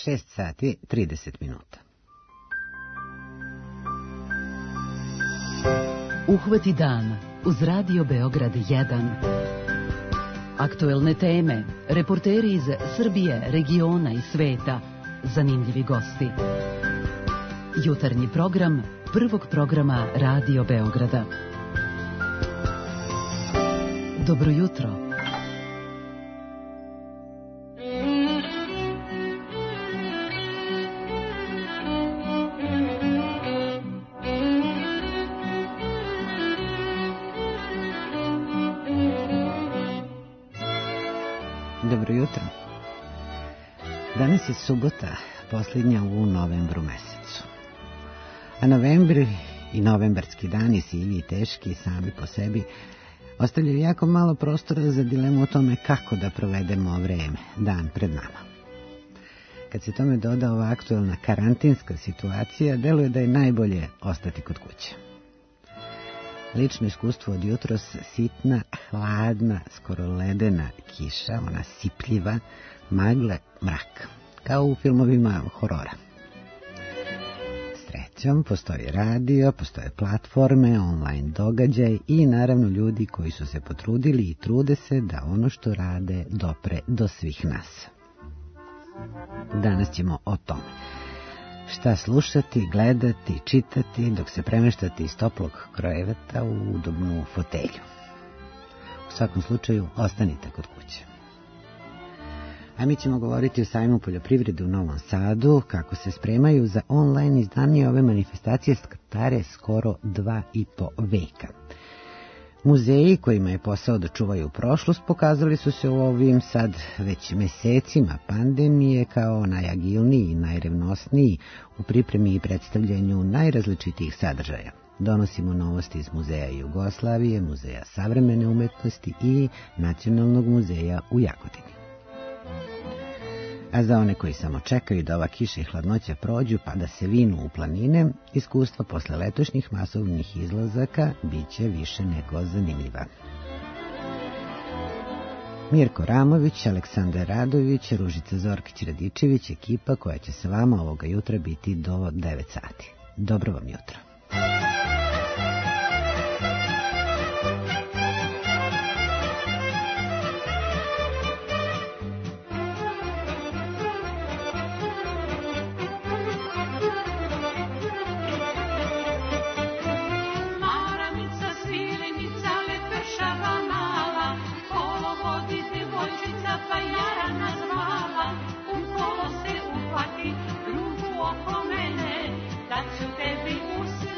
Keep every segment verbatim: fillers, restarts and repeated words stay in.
šest sati trideset minuta. Uhvati dan uz Radio Beograd jedan. Aktuelne teme, reporteri iz Srbije, regiona i sveta, zanimljivi gosti. Jutarnji program prvog programa Radio Beograda. Dobro jutro. Dobro jutro. Danas je subota, posljednja u novembru mesecu. A novembri i novembarski dani, sivi i teški, sami po sebi, ostavljaju jako malo prostora za dilemu o tome kako da provedemo vreme, dan pred nama. Kad se tome doda ova aktuelna karantinska situacija, deluje da je najbolje ostati kod kuće. Lično iskustvo od jutros, sitna, hladna, skoro ledena kiša, ona sipljiva, magle, mrak, kao u filmovima horora. Srećom, postoji radio, postoje platforme, online događaj i naravno ljudi koji su se potrudili i trude se da ono što rade dopre do svih nas. Danas ćemo o tome. Šta slušati, gledati, čitati dok se premeštate iz toplog kreveta u udobnu fotelju. U svakom slučaju, ostanite kod kuće. A mi ćemo govoriti o sajmu poljoprivrede u Novom Sadu, kako se spremaju za online izdanje ove manifestacije stare skoro dva i po veka. Muzeji kojima je posao da čuvaju prošlost pokazali su se u ovim sad već mesecima pandemije kao najagilniji i najrevnosniji u pripremi i predstavljanju najrazličitijih sadržaja. Donosimo novosti iz Muzeja Jugoslavije, Muzeja savremene umetnosti i Nacionalnog muzeja u Jagodini. A za one koji samo čekaju da ova kiša i hladnoća prođu pa da se vinu u planine, iskustva posle letošnjih masovnih izlazaka bit će više nego zanimljiva. Mirko Ramović, Aleksandar Radović, Ružica Zorkić-Radičević, ekipa koja će sa vama ovoga jutra biti do devet sati. Dobro vam jutro. Drugu oko mene, da ću tebi uspjeti.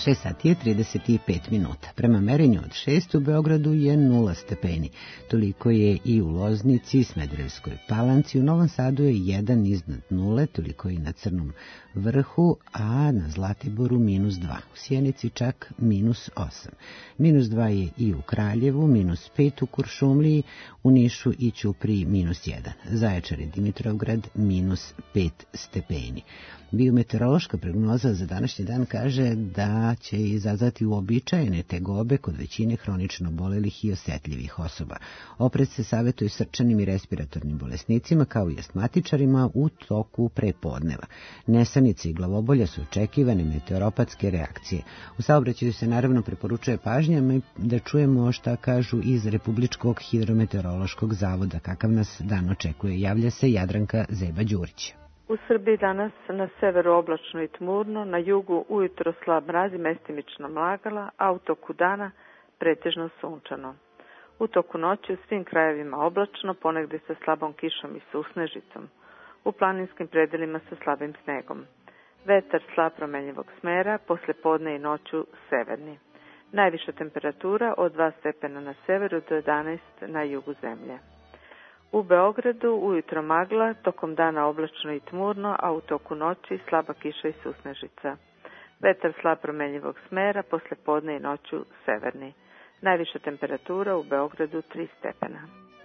šest sati je trideset pet minuta. Prema merenju od šest u Beogradu je nula stepeni. Toliko je i u Loznici, Smederevskoj Palanci. U Novom Sadu je jedan iznad nule, toliko je i na Crnom Vrhu, a na Zlatiboru minus dva. U Sjenici čak minus osam. Minus dva je i u Kraljevu, minus pet u Kuršumliji, u Nišu i Ćupriji minus jedan. Zaječar i Dimitrovgrad minus pet stepeni. Biometeorološka prognoza za današnji dan kaže da će izazvati uobičajene tegobe kod većine hronično bolelih i osetljivih osoba. Oprez se savjetuje srčanim i respiratornim bolesnicima kao i astmatičarima u toku prepodneva. Nesanice i glavobolja su očekivane meteoropatske reakcije. U saobraćaju se naravno preporučuje pažnjama da čujemo šta kažu iz Republičkog hidrometeorološkog zavoda. Kakav nas dan očekuje, javlja se Jadranka Zeba-Đurić. U Srbiji danas na severu oblačno i tmurno, na jugu ujutro slab mraz i mestimično mlagala, a u toku dana pretežno sunčano. U toku noći u svim krajevima oblačno, ponegde sa slabom kišom i susnežicom. U planinskim predelima sa slabim snegom. Vetar slab promenljivog smera, posle podne i noću severni. Najviša temperatura od dva stepena na severu do jedanaest na jugu zemlje. U Beogradu ujutro magla, tokom dana oblačno i tmurno, a u toku noći slaba kiša i susnežica. Vetar slab promenljivog smera, posle podne i noću severni. Najviša temperatura u Beogradu tri stepena.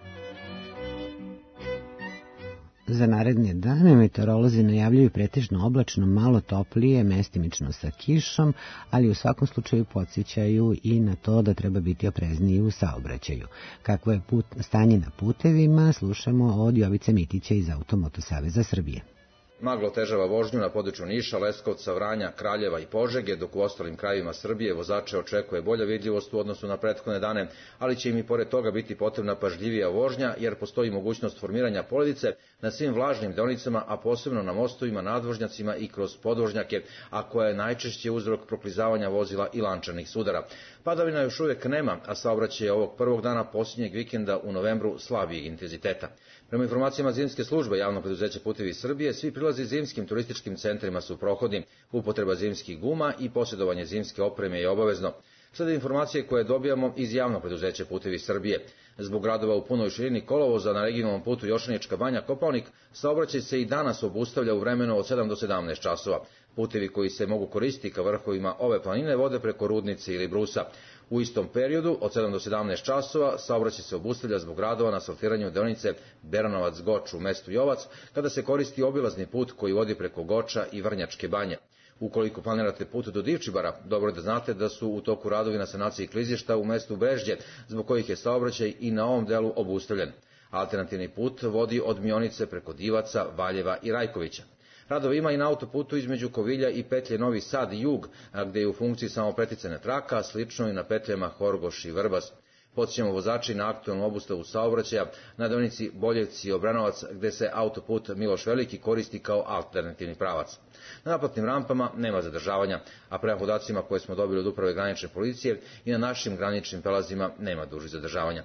Za naredne dane meteorolozi najavljuju pretežno oblačno, malo toplije, mestimično sa kišom, ali u svakom slučaju podsjećaju i na to da treba biti oprezniji u saobraćaju. Kakvo je put, stanje na putevima, slušamo od Jovice Mitića iz Automoto Saveza Srbije. Magla otežava vožnju na području Niša, Leskovca, Vranja, Kraljeva i Požege, dok u ostalim krajevima Srbije vozače očekuje bolja vidljivost u odnosu na prethodne dane, ali će im i pored toga biti potrebna pažljivija vožnja, jer postoji mogućnost formiranja poledice na svim vlažnim deonicama, a posebno na mostovima, nadvožnjacima i kroz podvožnjake, a koja je najčešće uzrok proklizavanja vozila i lančanih sudara. Padavina još uvijek nema, a saobraćaj je ovog prvog dana posljednjeg vikenda u novembru slabijeg intenziteta. Prema informacijama zimske službe Javnog preduzeća Putevi Srbije, svi prilazi zimskim turističkim centrima su prohodni. Upotreba zimskih guma i posjedovanje zimske opreme je obavezno. Slede informacije koje dobijamo iz Javnog preduzeća Putevi Srbije. Zbog radova u punoj širini kolovoza na regionalnom putu Jošanička Banja Kopaonik, saobraćaj se i danas obustavlja u vremenu od sedam do sedamnaest časova. Putevi koji se mogu koristiti ka vrhovima ove planine vode preko Rudnice ili Brusa. U istom periodu, od sedam do sedamnaest časova, saobraćaj se obustavlja zbog radova na asfaltiranju deonice Beranovac-Goč u mestu Jovac, kada se koristi obilazni put koji vodi preko Goča i Vrnjačke Banje. Ukoliko planirate put do Divčibara, dobro je da znate da su u toku radovi na sanaciji klizišta u mestu Brežđe, zbog kojih je saobraćaj i na ovom delu obustavljen. Alternativni put vodi od Mionice preko Divaca, Valjeva i Rajkovića. Radova ima i na autoputu između Kovilja i petlje Novi Sad i Jug, gde je u funkciji samo preticane traka, slično i na petljama Horgoš i Vrbas. Podsjećamo vozači na aktualnu obustavu saobraćaja na deonici Boljevci-Obranovac, gde se autoput Miloš Veliki koristi kao alternativni pravac. Na naplatnim rampama nema zadržavanja, a prema podacima koje smo dobili od Uprave granične policije i na našim graničnim prelazima nema dužih zadržavanja.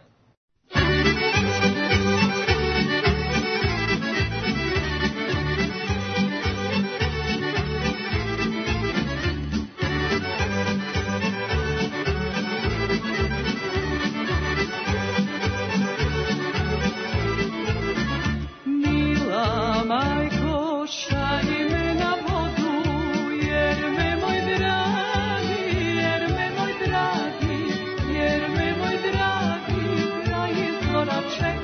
Čekaj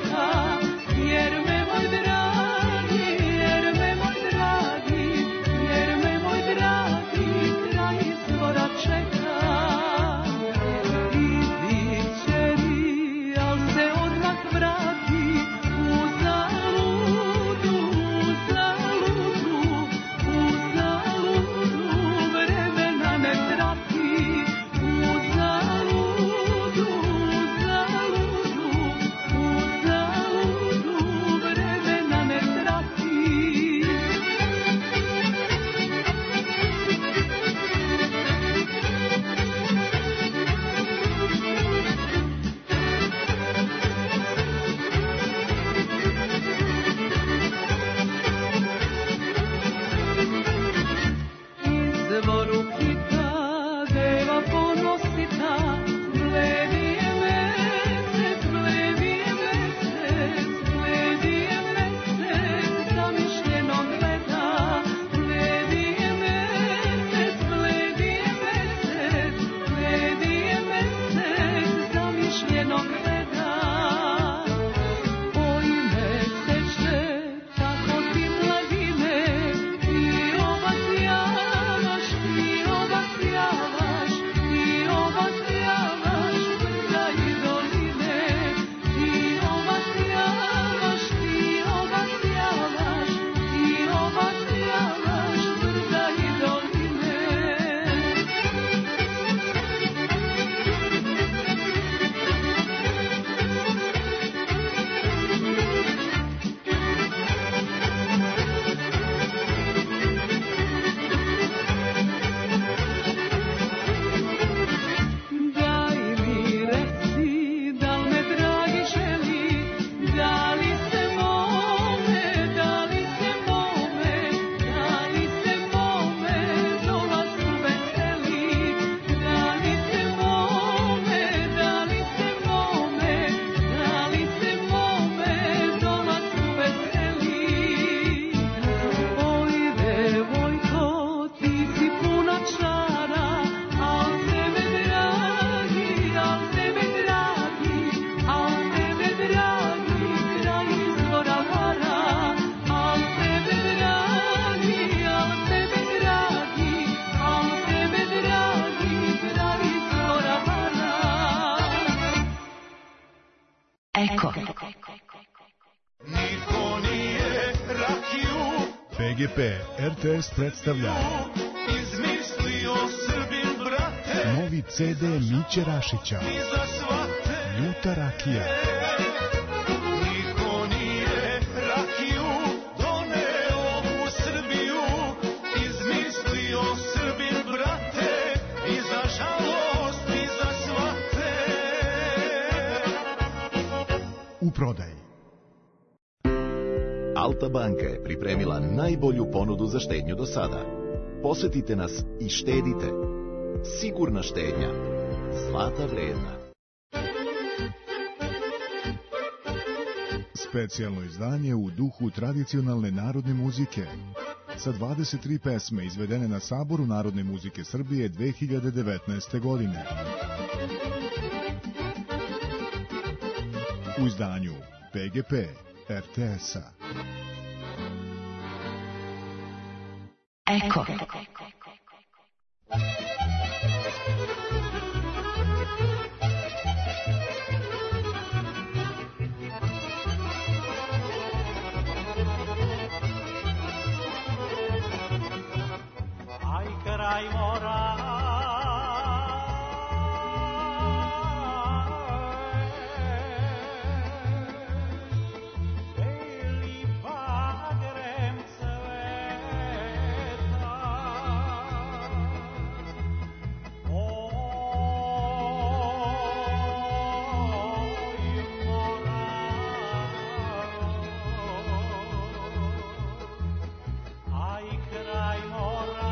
P G P R T S predstavlja novi C D Miće Rašića, Ljuta rakija. Niko nije rakiju doneo u Srbiju, izmislio Srbin, brate, i za žalost i za svate. U prodaji. Alta banka je pripremila najbolju ponudu za štednju do sada. Posetite nas i štedite. Sigurna štednja. Zlata vredna. Specijalno izdanje u duhu tradicionalne narodne muzike. Sa dvadeset tri pesme izvedene na Saboru Narodne muzike Srbije dve hiljade devetnaeste. godine. U izdanju P G P R T S-a. Eko. Aj kraj mora, beli bagrem cveta, oj mora, aj kraj mora.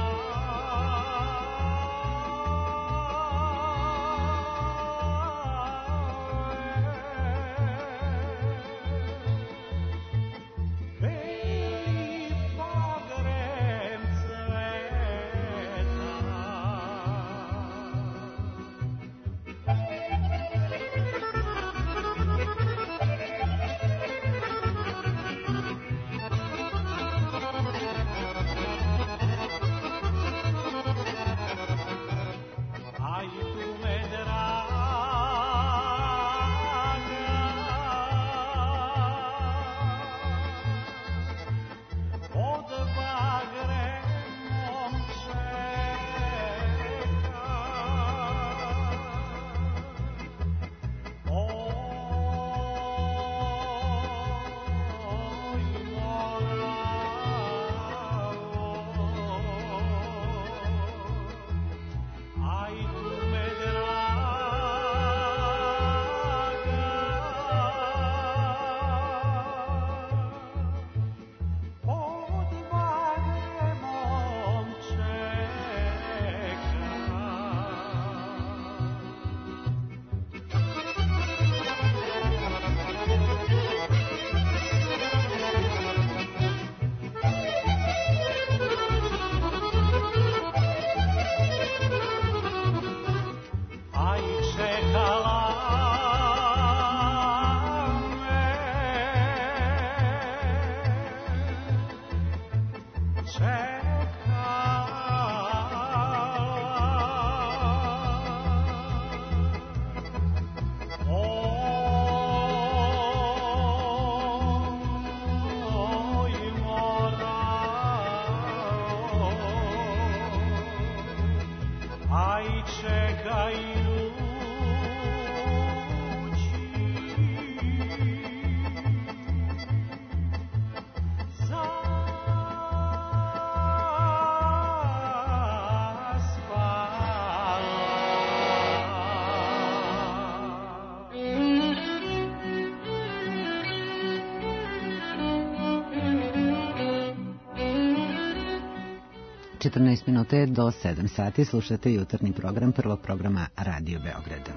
četrnaest minuta je do sedam sati, slušate jutarnji program prvog programa Radio Beograda.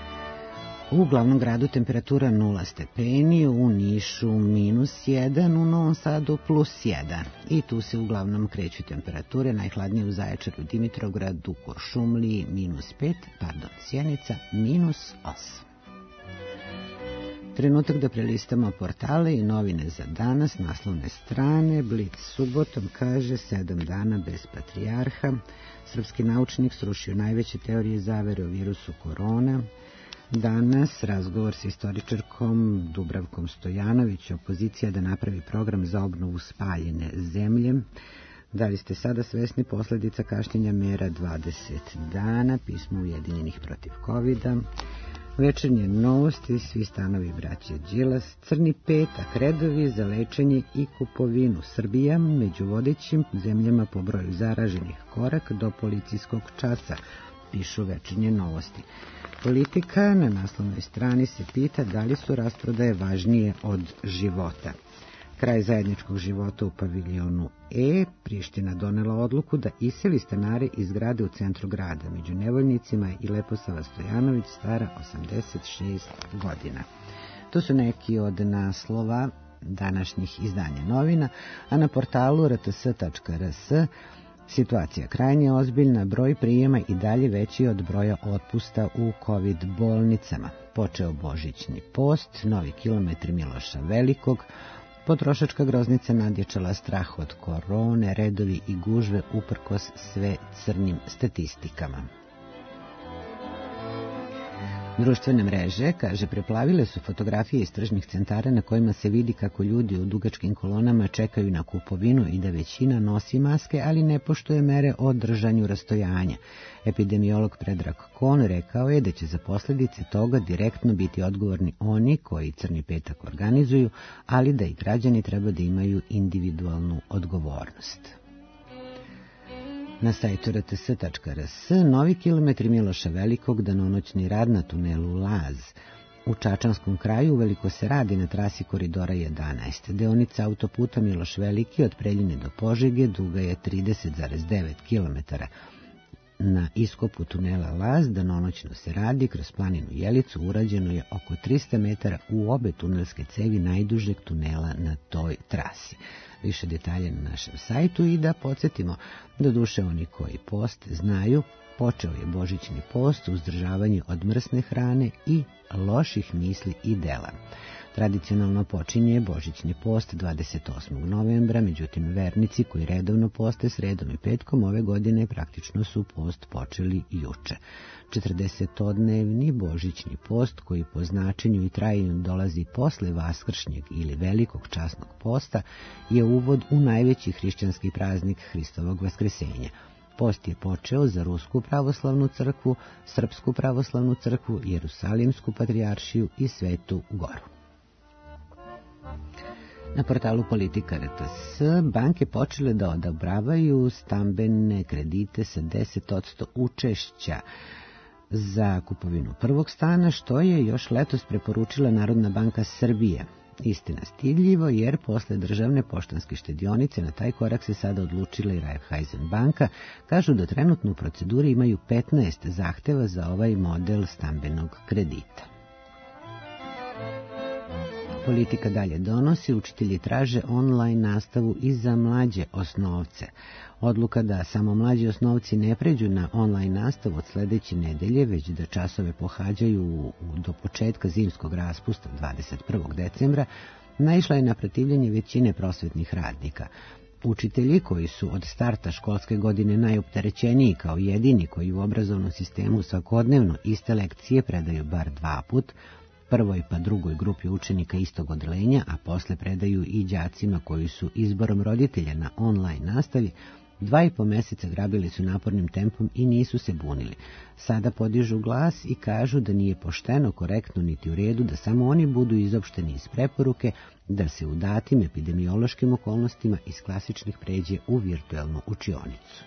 U glavnom gradu temperatura nula stepeni, u Nišu minus jedan, u Novom Sadu plus jedan. I tu se uglavnom kreću temperature, najhladnije u Zaječaru, Dimitrovgradu, Kuršumliji minus pet, pardon, Sjenica minus osam. Trenutak da prelistamo portale i novine za danas, naslovne strane. Blic subotom kaže sedam dana bez patrijarha. Srpski naučnik srušio najveće teorije zavere o virusu korona. Danas razgovor sa istoričarkom Dubravkom Stojanović, opozicija da napravi program za obnovu spaljene zemlje. Da li ste sada svesni posledica kašnjenja mera dvadeset dana, pismo Ujedinjenih protiv kovida, večernje novosti, svi stanovi braće Đilas, crni petak, redovi za lečenje i kupovinu. Srbija među vodećim zemljama po broju zaraženih, korak do policijskog časa, pišu večernje novosti. Politika na naslovnoj strani se pita da li su rasprodaje važnije od života. Kraj zajedničkog života u paviljonu E, Priština donela odluku da iseli stanare iz zgrade u centru grada. Među nevoljnicima je i Leposava Stojanović, stara osamdeset šest godina. To su neki od naslova današnjih izdanja novina, a na portalu r t s tačka r s situacija krajnje ozbiljna, broj prijema i dalje veći od broja otpusta u COVID bolnicama. Počeo božićni post, novi kilometri Miloša Velikog, potrošačka groznica nadjačala strah od korone, redovi i gužve uprkos sve crnim statistikama. Društvene mreže, kaže, preplavile su fotografije iz tržnih centara na kojima se vidi kako ljudi u dugačkim kolonama čekaju na kupovinu i da većina nosi maske, ali ne poštuje mere o držanju rastojanja. Epidemiolog Predrag Kon rekao je da će za posljedice toga direktno biti odgovorni oni koji crni petak organizuju, ali da i građani treba da imaju individualnu odgovornost. Na sajtu r t s tačka r s novi kilometri Miloša Velikog, danonoćni rad na tunelu Laz. U Čačanskom kraju uveliko se radi na trasi koridora jedanaest. Deonica autoputa Miloš Veliki od Preljine do Požege duga je trideset zarez devet kilometara. Na iskopu tunela Laz danonoćno se radi, kroz planinu Jelicu urađeno je oko trista metara u obe tunelske cevi najdužeg tunela na toj trasi. Više detalje na našem sajtu i da podsjetimo, do duše oni koji post znaju, počeo je božićni post, uzdržavanje od mrsne hrane i loših misli i dela. Tradicionalno počinje božićni post dvadeset osmog novembra, međutim vernici koji redovno poste sredom i petkom ove godine praktično su post počeli juče. četrdesetodnevni božićni post, koji po značenju i trajanju dolazi posle vaskršnjeg ili velikog časnog posta, je uvod u najveći hrišćanski praznik Hristovog vaskresenja. Post je počeo za Rusku pravoslavnu crkvu, Srpsku pravoslavnu crkvu, Jerusalimsku patrijaršiju i Svetu Goru. Na portalu Politika R T S banke počele da odobravaju stambene kredite sa deset posto učešća za kupovinu prvog stana, što je još letos preporučila Narodna banka Srbije. Istina stidljivo, jer posle državne poštanske štedionice na taj korak se sada odlučila i Raiffeisen banka. Kažu da trenutno u proceduri imaju petnaest zahteva za ovaj model stambenog kredita. Politika dalje donosi, učitelji traže online nastavu i za mlađe osnovce. Odluka da samo mlađi osnovci ne pređu na online nastavu od sledeće nedelje, već da časove pohađaju do početka zimskog raspusta dvadeset prvog decembra, naišla je na protivljenje većine prosvetnih radnika. Učitelji, koji su od starta školske godine najopterećeniji, kao jedini koji u obrazovnom sistemu svakodnevno iste lekcije predaju bar dva put, prvoj pa drugoj grupi učenika istog odelenja, a posle predaju i đacima koji su izborom roditelja na online nastavi, dva i po meseca grabili su napornim tempom i nisu se bunili. Sada podižu glas i kažu da nije pošteno, korektno niti u redu da samo oni budu izopšteni iz preporuke da se u datim epidemiološkim okolnostima iz klasičnih pređe u virtuelnu učionicu.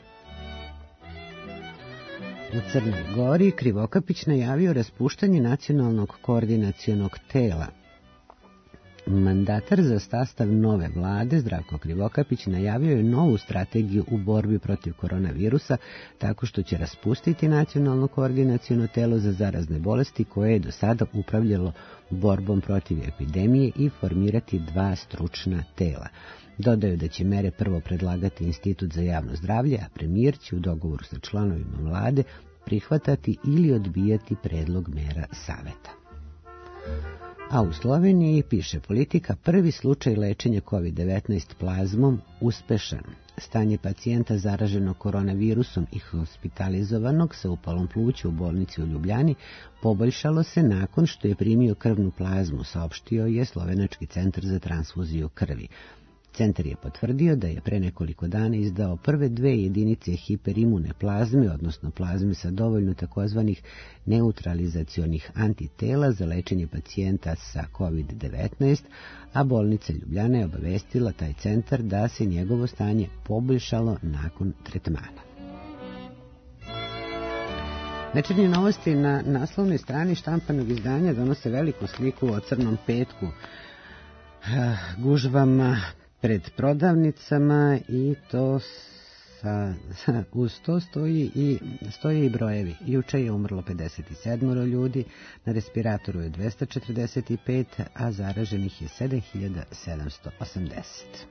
U Crnoj Gori Krivokapić najavio raspuštanje nacionalnog koordinacionog tela. Mandatar za sastav nove vlade Zdravko Krivokapić najavio je novu strategiju u borbi protiv koronavirusa tako što će raspustiti nacionalno koordinaciono telo za zarazne bolesti koje je do sada upravljalo borbom protiv epidemije i formirati dva stručna tela. Dodaju da će mere prvo predlagati Institut za javno zdravlje, a premijer će u dogovoru sa članovima vlade prihvatati ili odbijati predlog mera saveta. A u Sloveniji, piše Politika, prvi slučaj lečenja kovid devetnaest plazmom uspešan. Stanje pacijenta zaraženog koronavirusom i hospitalizovanog sa upalom pluća u bolnici u Ljubljani poboljšalo se nakon što je primio krvnu plazmu, saopštio je Slovenački centar za transfuziju krvi. Centar je potvrdio da je pre nekoliko dana izdao prve dve jedinice hiperimune plazme, odnosno plazme sa dovoljno takozvanih neutralizacionih antitela za lečenje pacijenta sa kovid devetnaest, a bolnica Ljubljana je obavestila taj centar da se njegovo stanje poboljšalo nakon tretmana. Večernje novosti na naslovnoj strani štampanog izdanja donose veliku sliku o crnom petku, gužvama pred prodavnicama i to sa, uz to stoji i, stoje i brojevi. Juče je umrlo pedeset sedam ljudi, na respiratoru je dvesta četrdeset pet, a zaraženih je sedam hiljada sedamsto osamdeset.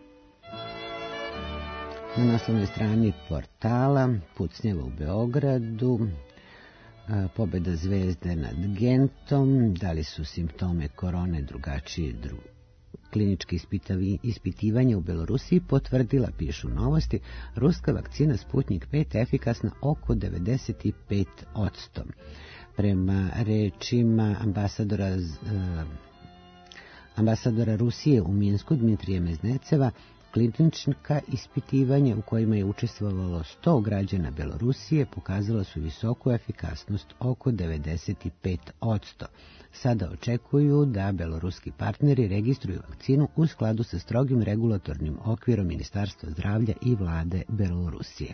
Na naslovnoj strani portala pucnjava u Beogradu, pobjeda Zvezde nad Gentom, da li su simptome korone drugačiji drugi. Klinički ispitivanje u Belorusiji potvrdila, pišu Novosti, ruska vakcina Sputnik pet efikasna oko devedeset pet posto. Prema rečima ambasadora, eh, ambasadora Rusije u Minsku Dmitrija Mezneceva, klinička ispitivanja u kojima je učestvovalo sto građana Belorusije pokazala su visoku efikasnost oko devedeset pet posto. Sada očekuju da beloruski partneri registruju vakcinu u skladu sa strogim regulatornim okvirom Ministarstva zdravlja i vlade Belorusije.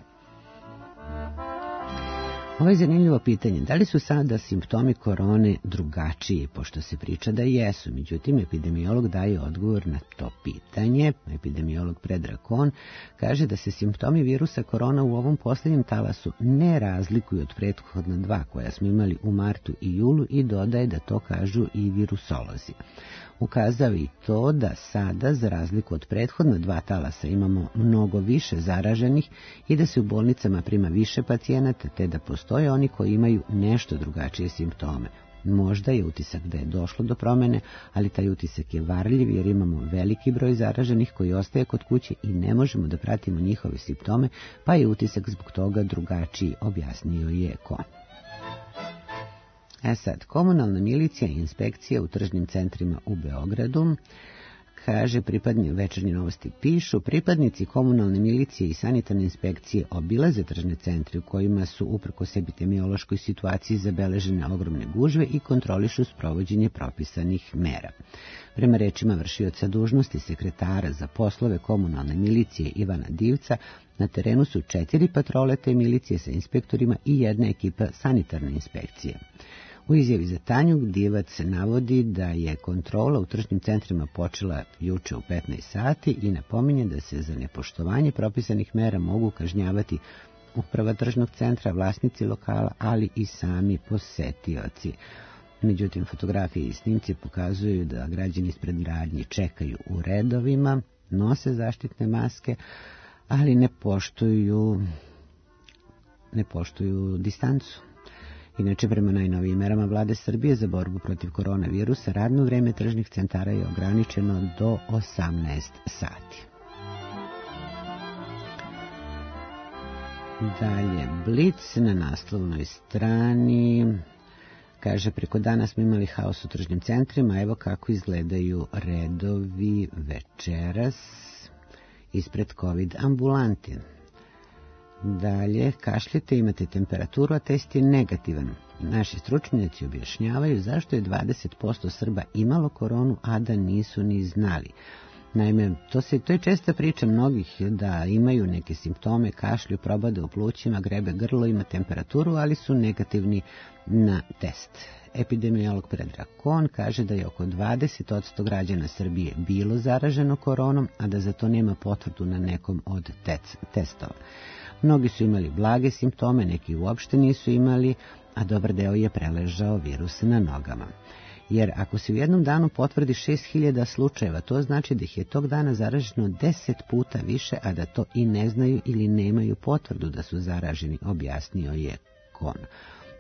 Ovo je zanimljivo pitanje. Da li su sada simptomi korone drugačiji, pošto se priča da jesu? Međutim, epidemiolog daje odgovor na to pitanje. Epidemiolog Predrag Kon kaže da se simptomi virusa korona u ovom posljednjem talasu ne razlikuju od prethodna dva koja smo imali u martu i julu i dodaje da to kažu i virusolozi. Ukazao i to da sada, za razliku od prethodna dva talasa, imamo mnogo više zaraženih i da se u bolnicama prima više pacijenata, te da postoje oni koji imaju nešto drugačije simptome. Možda je utisak da je došlo do promene, ali taj utisak je varljiv jer imamo veliki broj zaraženih koji ostaje kod kuće i ne možemo da pratimo njihove simptome, pa je utisak zbog toga drugačiji, objasnio je Kon. E sad, komunalna milicija i inspekcija u tržnim centrima u Beogradu, kaže pripadni Večernje novosti, pišu, pripadnici komunalne milicije i sanitarne inspekcije obilaze tržne centre u kojima su uprkos epidemiološkoj situaciji zabeležene ogromne gužve i kontrolišu sprovođenje propisanih mera. Prema rečima vršioca dužnosti sekretara za poslove komunalne milicije Ivana Divca, na terenu su četiri patrole te milicije sa inspektorima i jedna ekipa sanitarne inspekcije. U izjavi za Tanjug Divac navodi da je kontrola u tržnim centrima počela juče u petnaest sati i napominje da se za nepoštovanje propisanih mera mogu kažnjavati uprava tržnog centra, vlasnici lokala, ali i sami posetioci. Međutim, fotografije i snimci pokazuju da građani ispred radnje čekaju u redovima, nose zaštitne maske, ali ne poštuju, ne poštuju distancu. Inače, prema najnovijim merama vlade Srbije za borbu protiv koronavirusa, radno vreme tržnih centara je ograničeno do osamnaest sati. Dalje, Blic na naslovnoj strani kaže, preko dana smo imali haos u tržnim centrima, evo kako izgledaju redovi večeras ispred COVID ambulanti. Dalje, kašljete, imate temperaturu, a test je negativan. Naši stručnjaci objašnjavaju zašto je dvadeset posto Srba imalo koronu, a da nisu ni znali. Naime, to, se, to je česta priča mnogih da imaju neke simptome, kašlju, probade u plućima, grebe grlo, ima temperaturu, ali su negativni na test. Epidemiolog Predrag Kon kaže da je oko dvadeset posto građana Srbije bilo zaraženo koronom, a da za to nema potvrdu na nekom od tec, testova. Mnogi su imali blage simptome, neki uopšte nisu imali, a dobar deo je preležao virus na nogama. Jer ako se u jednom danu potvrdi šest hiljada slučajeva, to znači da ih je tog dana zaraženo deset puta više, a da to i ne znaju ili nemaju potvrdu da su zaraženi, objasnio je Kon.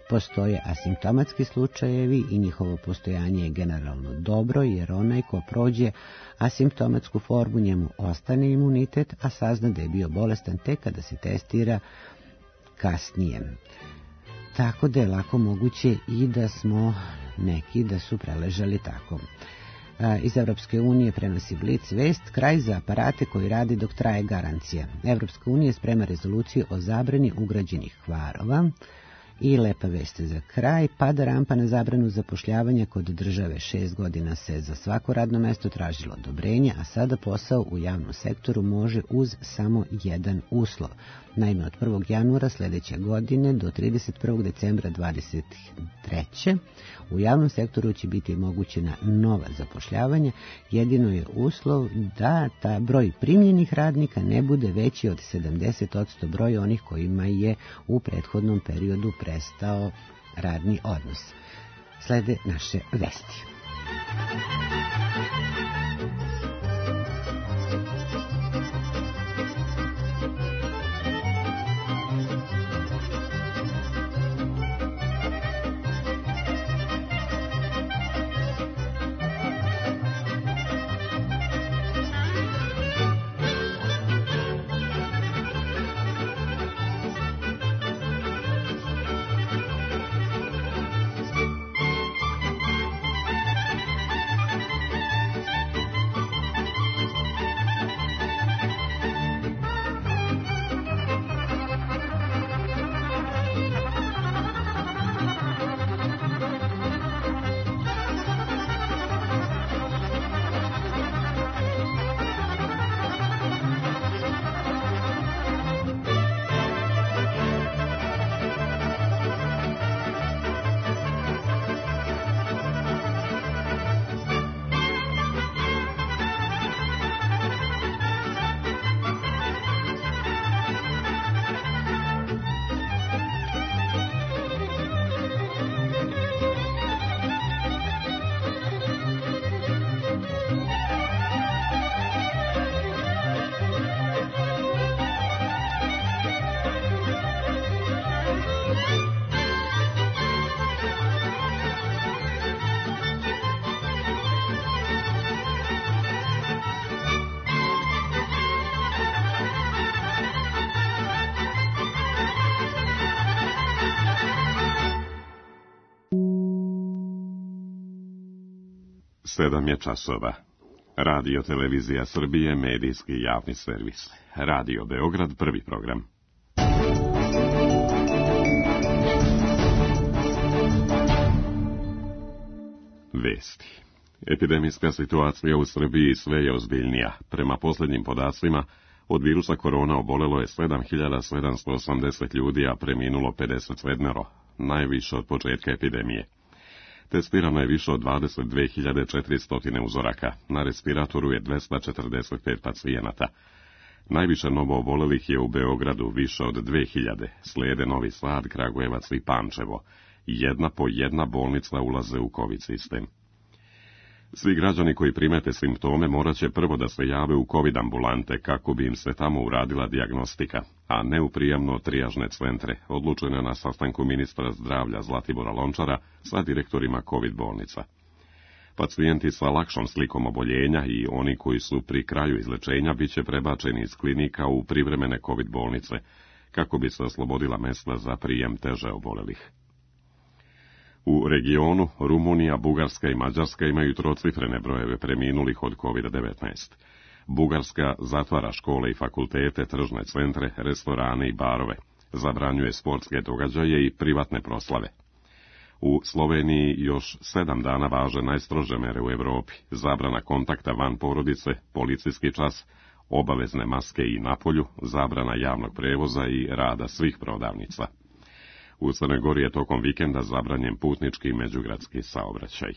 Postoje asimptomatski slučajevi i njihovo postojanje je generalno dobro, jer onaj ko prođe asimptomatsku formu njemu ostane imunitet, a sazna da je bio bolestan tek kada se testira kasnije. Tako da je lako moguće i da smo neki da su preležali tako. Iz Evropske unije prenosi Blic vest, kraj za aparate koji radi dok traje garancija. Evropska unija sprema rezoluciju o zabrani ugrađenih kvarova. I lepa vest za kraj, pada rampa na zabranu zapošljavanja kod države. Šest godina se za svako radno mesto tražilo odobrenje, a sada posao u javnom sektoru može uz samo jedan uslov. Naime, od prvog januara sljedeće godine do trideset prvog decembra dvadeset treće u javnom sektoru će biti omogućena nova zapošljavanja. Jedino je uslov da ta broj primljenih radnika ne bude veći od sedamdeset posto broja onih kojima je u prethodnom periodu prestao radni odnos. Slede naše vesti. Sedam je časova. Radio Televizija Srbije, medijski javni servis. Radio Beograd, prvi program. Vesti. Epidemijska situacija u Srbiji sve je ozbiljnija. Prema posljednjim podacima, od virusa korona obolelo je sedam hiljada sedamsto osamdeset ljudi, a preminulo pedeset sedam, najviše od početka epidemije. Testirano je više od dvadeset dve hiljade četiristo uzoraka, na respiratoru je dvesta četrdeset pet pacijenata. Najviše novo obolelih je u Beogradu, više od dve hiljade, slijede Novi Sad, Kragujevac i Pančevo. Jedna po jedna bolnica ulaze u COVID sistem. Svi građani koji primete simptome morat će prvo da se jave u COVID ambulante kako bi im se tamo uradila dijagnostika, a ne u prijamno-trijažne centre, odlučeno na sastanku ministra zdravlja Zlatibora Lončara sa direktorima COVID bolnica. Pacijenti sa lakšom slikom oboljenja i oni koji su pri kraju izlečenja bit će prebačeni iz klinika u privremene COVID bolnice, kako bi se oslobodila mesta za prijem teže obolelih. U regionu Rumunija, Bugarska i Mađarska imaju trocifrene brojeve preminulih od COVID devetnaest. Bugarska zatvara škole i fakultete, tržne centre, restorane i barove, zabranjuje sportske događaje i privatne proslave. U Sloveniji još sedam dana važe najstrože mere u Evropi, zabrana kontakta van porodice, policijski čas, obavezne maske i napolju, zabrana javnog prevoza i rada svih prodavnica. U Crnoj Gori je tokom vikenda zabranjen putnički i međugradski saobraćaj.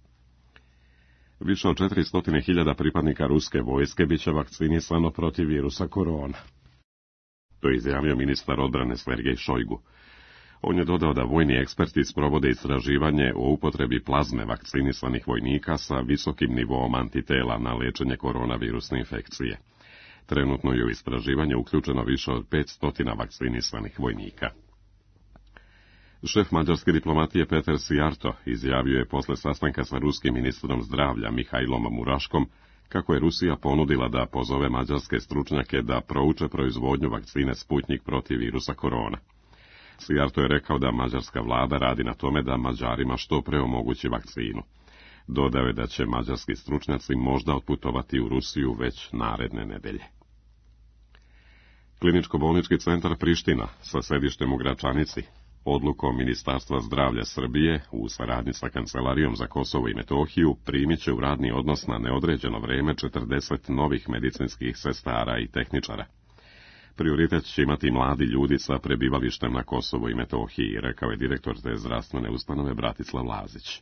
Više od četiristo hiljada pripadnika ruske vojske biće vakcinisano protiv virusa korona. To je izjavio ministar odbrane Sergej Šojgu. On je dodao da vojni eksperti sprovode istraživanje o upotrebi plazme vakcinisanih vojnika sa visokim nivoom antitela na lečenje koronavirusne infekcije. Trenutno je u istraživanje uključeno više od petsto vakcinisanih vojnika. Šef mađarske diplomatije Peter Sijarto izjavio je posle sastanka sa ruskim ministrom zdravlja Mihajlom Muraškom kako je Rusija ponudila da pozove mađarske stručnjake da prouče proizvodnju vakcine Sputnjik protiv virusa korona. Sijarto je rekao da mađarska vlada radi na tome da Mađarima što pre omogući vakcinu. Dodao je da će mađarski stručnjaci možda otputovati u Rusiju već naredne nedelje. Kliničko-bolnički centar Priština sa sedištem u Gračanici odlukom Ministarstva zdravlja Srbije u saradnji sa Kancelarijom za Kosovo i Metohiju primit će u radni odnos na neodređeno vreme četrdeset novih medicinskih sestara i tehničara. Prioritet će imati mladi ljudi sa prebivalištem na Kosovo i Metohiji, rekao je direktor te zdravstvene ustanove Bratislav Lazić.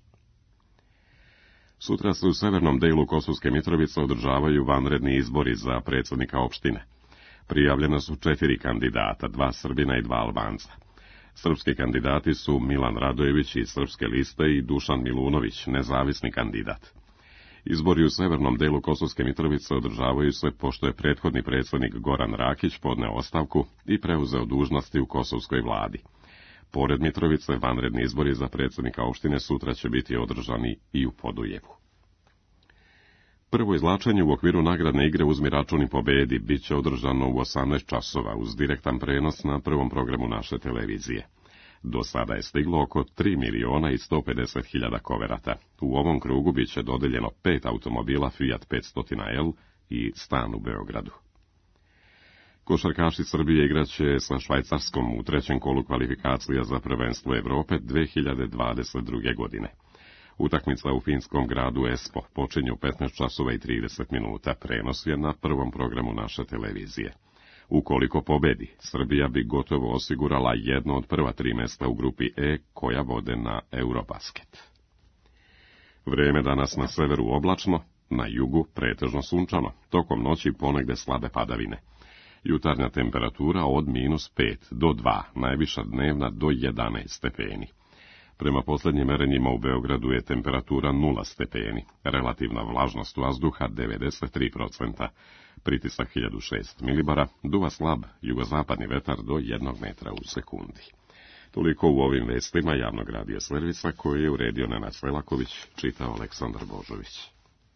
Sutra se u severnom delu Kosovske Mitrovice održavaju vanredni izbori za predsjednika opštine. Prijavljena su četiri kandidata, dva Srbina i dva Albanca. Srpski kandidati su Milan Radojević iz Srpske liste i Dušan Milunović, nezavisni kandidat. Izbori u severnom delu Kosovske Mitrovice održavaju se pošto je prethodni predsjednik Goran Rakić podneo ostavku i preuzeo dužnosti u kosovskoj vladi. Pored Mitrovice, vanredni izbori za predsjednika opštine sutra će biti održani i u Podujevu. Prvo izvlačenje u okviru nagradne igre Uzmi račun i pobedi bit će održano u osamnaest časova uz direktan prenos na prvom programu naše televizije. Do sada je stiglo oko tri miliona i sto pedeset hiljada koverata. U ovom krugu bit će dodeljeno pet automobila Fiat petsto L i stan u Beogradu. Košarkaši Srbije igraće sa Švajcarskom u trećem kolu kvalifikacija za prvenstvo Evrope dve hiljade dvadeset druge. godine. Utakmica u finskom gradu Espo počinje u petnaest časova i trideset minuta, prenos je na prvom programu naše televizije. Ukoliko pobedi, Srbija bi gotovo osigurala jedno od prva tri mesta u grupi E koja vode na Eurobasket. Vreme danas na severu oblačno, na jugu pretežno sunčano, tokom noći ponegde slabe padavine. Jutarnja temperatura od minus pet do dva, najviša dnevna do jedanaest stepeni. Prema posljednjim merenjima u Beogradu je temperatura nula stepeni, relativna vlažnost vazduha devedeset tri procenta, pritisak hiljadu šest milibara, duva slab jugozapadni vetar do jednog metra u sekundi. Toliko u ovim vestima javnog radija servisa koje je uredio Nenad Selaković, čitao Aleksandar Božović.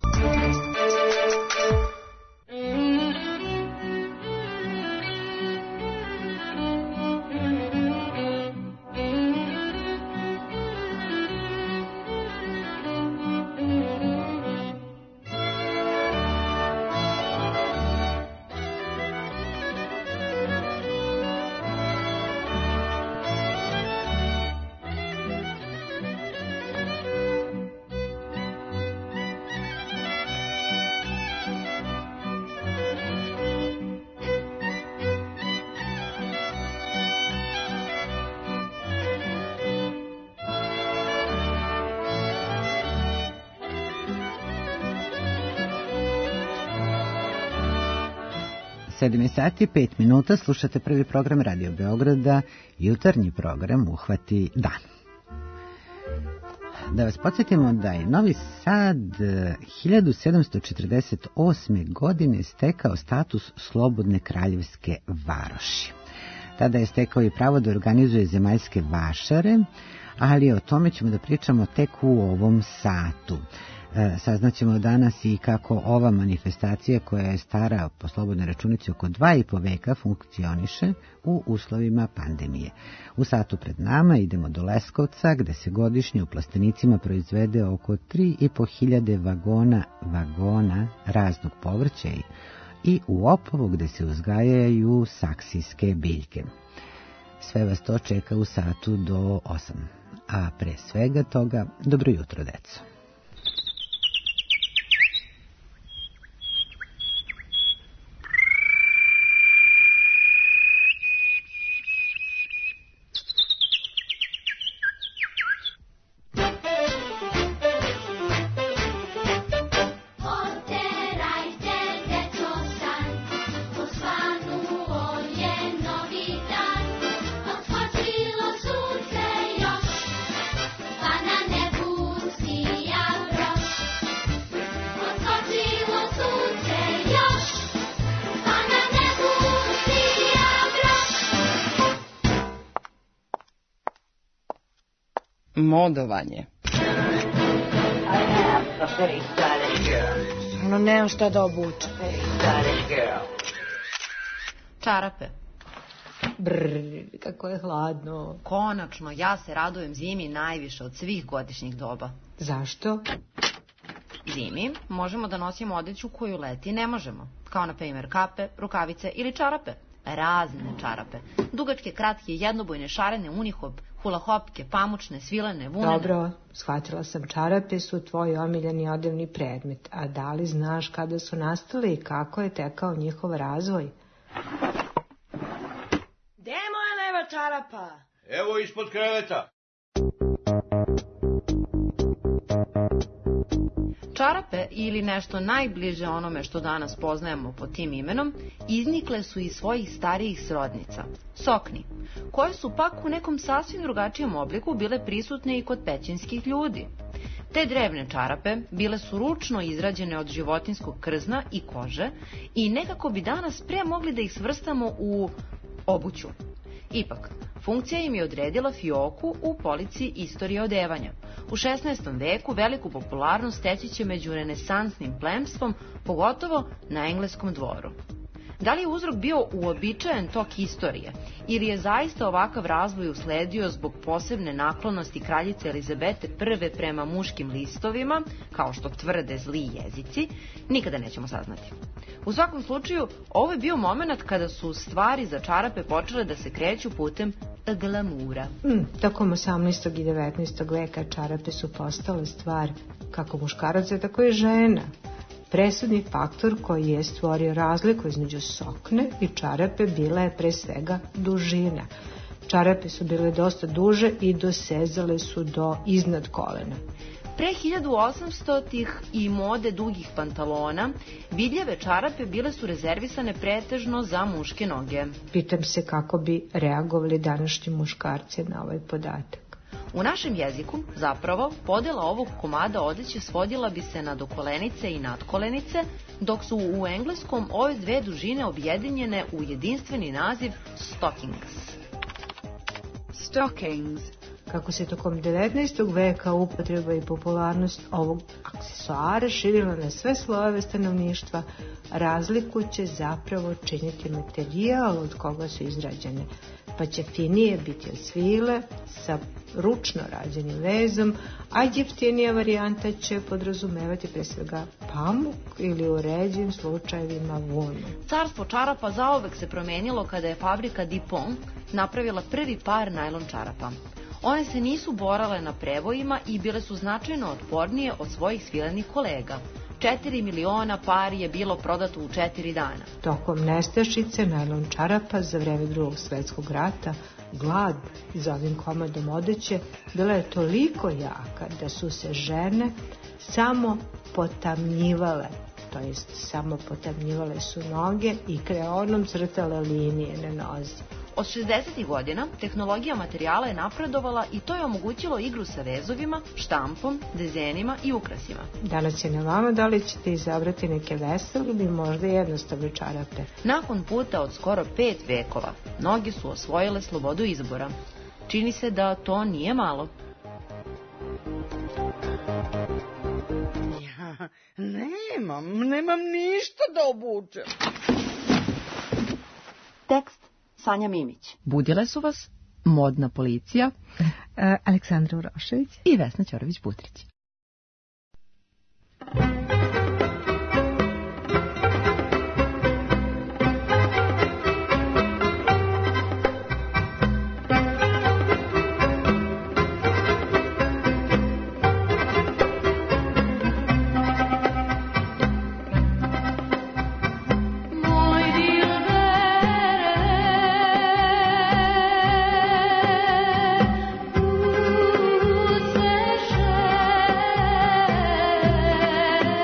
sedam sati pet minuta, slušate prvi program Radio Beograda, jutarnji program Uhvati dan. Da vas podsjetimo da je Novi Sad hiljadu sedamsto četrdeset osme. godine stekao status slobodne kraljevske varoši. Tada je stekao i pravo da organizuje zemaljske vašare, ali o tome ćemo da pričamo tek u ovom satu. Saznaćemo danas i kako ova manifestacija koja je stara po slobodnoj računici oko dva i po veka funkcioniše u uslovima pandemije. U satu pred nama idemo do Leskovca gde se godišnje u plastenicima proizvede oko tri i po hiljade vagona, vagona raznog povrća i u Opovu gde se uzgajaju saksijske biljke. Sve vas to čeka u satu do osam. A pre svega toga, dobro jutro, deco. Yeah. Modovanje. No, nemam šta da obučem. Čarape. Brrr, kako je hladno. Konačno, ja se radujem zimi najviše od svih godišnjih doba. Zašto? Zimi možemo da nosimo odeću koju leti ne možemo. Kao na primjer kape, rukavice ili čarape. Razne čarape. Dugačke, kratke, jednobojne, šarene, unihob, hulahopke, pamučne, svilene, vunene. Dobro, shvatila sam, čarape su tvoj omiljeni odevni predmet. A da li znaš kada su nastale i kako je tekao njihov razvoj? Gde je moja leva čarapa? Evo ispod kreveta. Čarape, ili nešto najbliže onome što danas poznajemo pod tim imenom, iznikle su iz svojih starijih srodnica, sokni, koje su pak u nekom sasvim drugačijem obliku bile prisutne i kod pećinskih ljudi. Te drevne čarape bile su ručno izrađene od životinjskog krzna i kože i nekako bi danas pre mogli da ih svrstamo u obuću. Ipak, funkcija im je odredila fioku u polici istorije odevanja. U šesnaestom veku veliku popularnost steći će među renesansnim plemstvom, pogotovo na engleskom dvoru. Da li je uzrok bio uobičajen tok istorije ili je zaista ovakav razvoj usledio zbog posebne naklonosti kraljice Elizabete prve prema muškim listovima, kao što tvrde zli jezici, nikada nećemo saznati. U svakom slučaju, ovo je bio moment kada su stvari za čarape počele da se kreću putem glamura. Mm, tokom osamnaestog i devetnaestog veka čarape su postale stvar kako muškaraca, tako i žena. Presudni faktor koji je stvorio razliku između sokne i čarape bila je pre svega dužina. Čarape su bile dosta duže i dosezale su do iznad kolena. Pre hiljadu osamstotih i mode dugih pantalona, vidljave čarape bile su rezervisane pretežno za muške noge. Pitam se kako bi reagovali današnji muškarci na ovaj podatak. U našem jeziku, zapravo, podela ovog komada odeće svodila bi se na dokolenice i nadkolenice, dok su u engleskom ove dve dužine objedinjene u jedinstveni naziv stockings. Stockings. Kako se tokom devetnaestog veka upotreba i popularnost ovog aksesuara širila na sve slojeve stanovništva, razliku će zapravo činiti materijal od koga su izrađene, pa će finije biti od svile sa ručno rađenim vezom, a jeftinija varijanta će podrazumevati pre svega pamuk ili u ređim slučajevima vunu. Carstvo čarapa zaovek se promenilo kada je fabrika Dupont napravila prvi par najlon čarapa. One se nisu borale na prevojima i bile su značajno otpornije od svojih svilenih kolega. Četiri miliona pari je bilo prodato u četiri dana. Tokom nestašice najlon čarapa za vreme drugog svetskog rata, glad za ovim komadom odeće bila je toliko jaka da su se žene samo potamnjivale, to jest samo potamnjivale su noge i kreonom crtale linije na nozi. Od šezdesetih godina tehnologija materijala je napredovala i to je omogućilo igru sa vezovima, štampom, dezenima i ukrasima. Danas je na vama da li ćete izabrati neke vesele ili možda jednostavne čarape. Nakon puta od skoro pet vekova, mnogi su osvojile slobodu izbora. Čini se da to nije malo. Ja nemam, nemam ništa da obučem. Tekst Sanja Mimić. Budile su vas modna policija Aleksandra Urošević i Vesna Ćorović-Butrić. Ooh,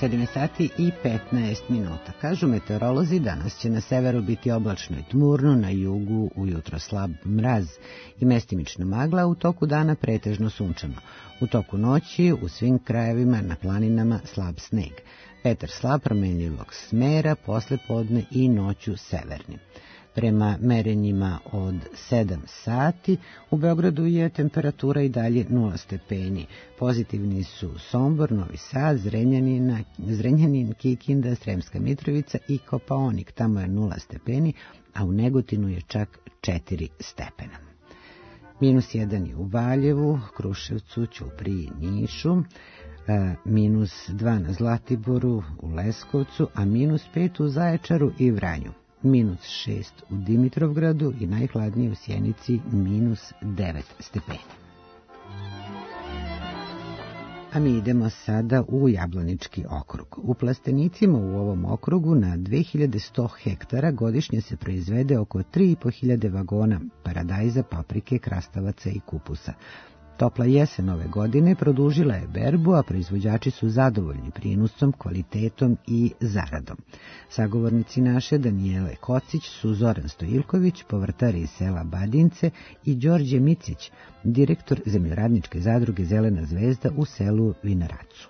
sedam sati i petnaest minuta. Kažu meteorolozi, danas će na severu biti oblačno i tmurno, na jugu ujutro slab mraz i mestimična magla, u toku dana pretežno sunčano. U toku noći u svim krajevima na planinama slab sneg. Vetar slab promenljivog smera, posle podne i noću severni. Prema merenjima od sedam sati u Beogradu je temperatura i dalje nula stepeni. Pozitivni su Sombor, Novi Sad, Zrenjanina, Zrenjanin, Kikinda, Sremska Mitrovica i Kopaonik. Tamo je nula stepeni, a u Negotinu je čak četiri stepena. Minus jedan je u Valjevu, Kruševcu, Ćupriji i Nišu, minus dva na Zlatiboru, u Leskovcu, a minus pet u Zaječaru i Vranju. Minus šest u Dimitrovgradu i najhladnije u Sjenici minus devet stepeni. A mi idemo sada u Jablanički okrug. U plastenicima u ovom okrugu na dve hiljade sto hektara godišnje se proizvede oko tri i po hiljade vagona paradajza, paprike, krastavaca i kupusa. Topla jesen ove godine produžila je berbu, a proizvođači su zadovoljni prinosom, kvalitetom i zaradom. Sagovornici naše Danijele Kocić su Zoran Stojilković, povrtar iz sela Badince, i Đorđe Micić, direktor zemljoradničke zadruge Zelena zvezda u selu Vinaracu.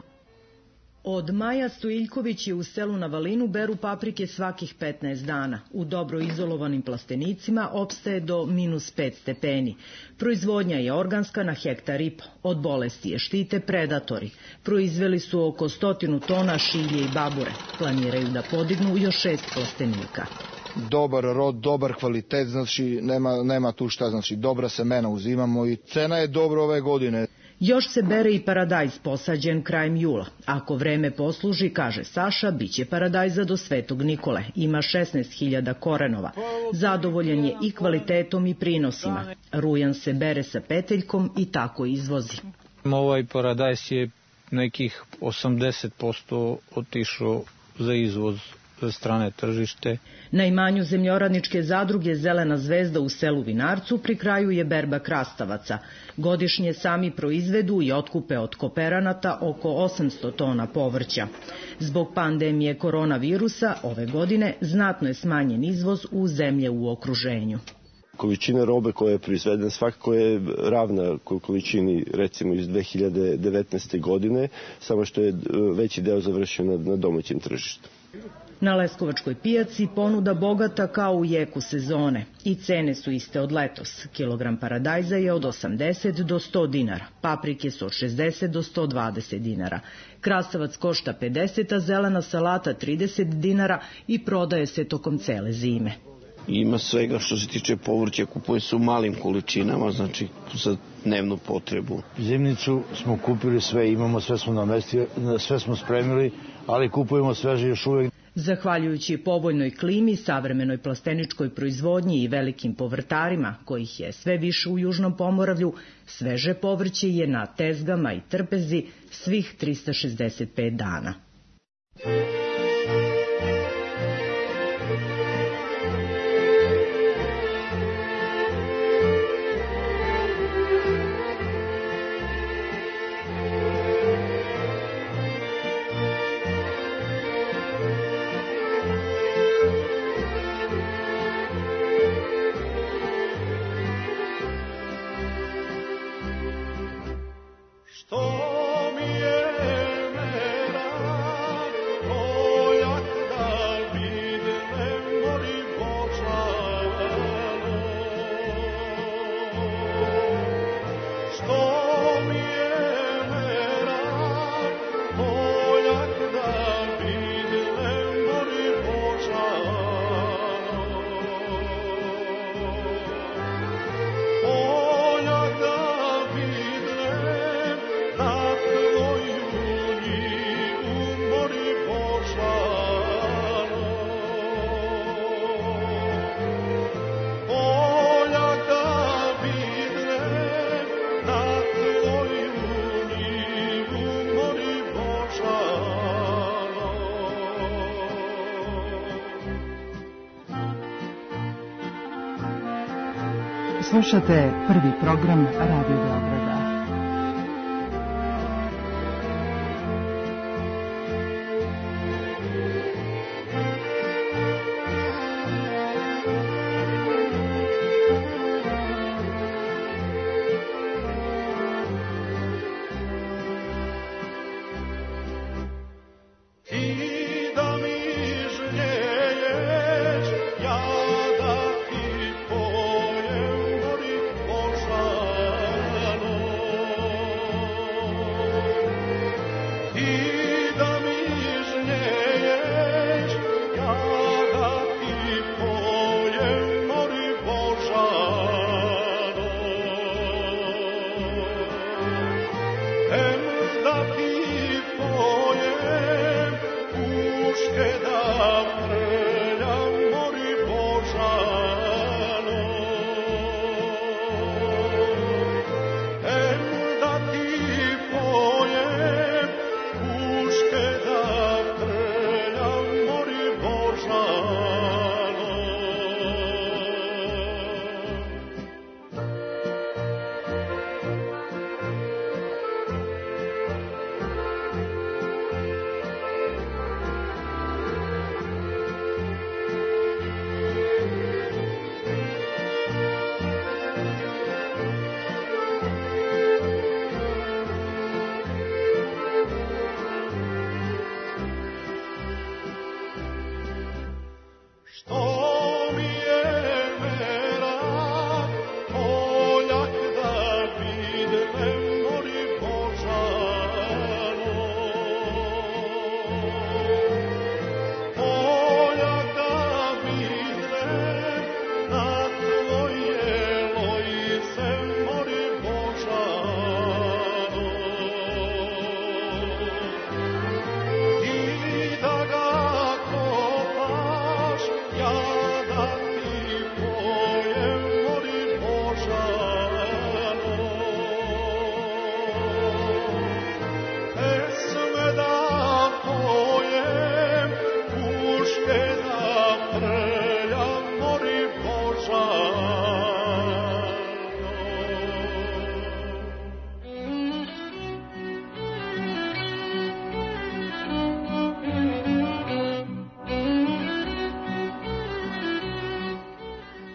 Od Maja Stojiljković je u selu na Valinu beru paprike svakih petnaest dana. U dobro izolovanim plastenicima opstaje do minus pet stepeni. Proizvodnja je organska na hektar i po. Od bolesti je štite predatori. Proizveli su oko stotinu tona šilje i babure. Planiraju da podignu još šest plastenika. Dobar rod, dobar kvalitet, znači nema, nema tu šta, znači dobra semena uzimamo i cena je dobra ove godine. Još se bere i paradajz posađen krajem jula. Ako vreme posluži, kaže Saša, bit će paradajza do Svetog Nikole. Ima šesnaest hiljada korenova. Zadovoljan je i kvalitetom i prinosima. Rujan se bere sa peteljkom i tako izvozi. Ovaj paradajz je nekih osamdeset posto otišao za izvoz za strane tržište. Na imanju zemljoradničke zadruge Zelena zvezda u selu Vinarcu pri kraju je berba krastavaca. Godišnje sami proizvedu i otkupe od kooperanata oko osamsto tona povrća. Zbog pandemije koronavirusa ove godine znatno je smanjen izvoz u zemlje u okruženju. Količina robe koja je proizvedena svakako je ravna količini recimo iz dve hiljade devetnaeste. godine, samo što je veći deo završio na, na domaćem tržištu. Na Leskovačkoj pijaci ponuda bogata kao u jeku sezone i cene su iste od letos. Kilogram paradajza je od osamdeset do sto dinara, paprike su od šezdeset do sto dvadeset dinara. Krastavac košta pedeset, a zelena salata trideset dinara i prodaje se tokom cele zime. Ima svega što se tiče povrća, kupuje se u malim količinama, znači za dnevnu potrebu. Zimnicu smo kupili sve, imamo sve, smo namestili, sve smo spremili, ali kupujemo sveže još uvek. Zahvaljujući povoljnoj klimi, savremenoj plasteničkoj proizvodnji i velikim povrtarima, kojih je sve više u Južnom Pomoravlju, sveže povrće je na tezgama i trpezi svih trista šezdeset pet dana. Slušate prvi program Radio Beograda.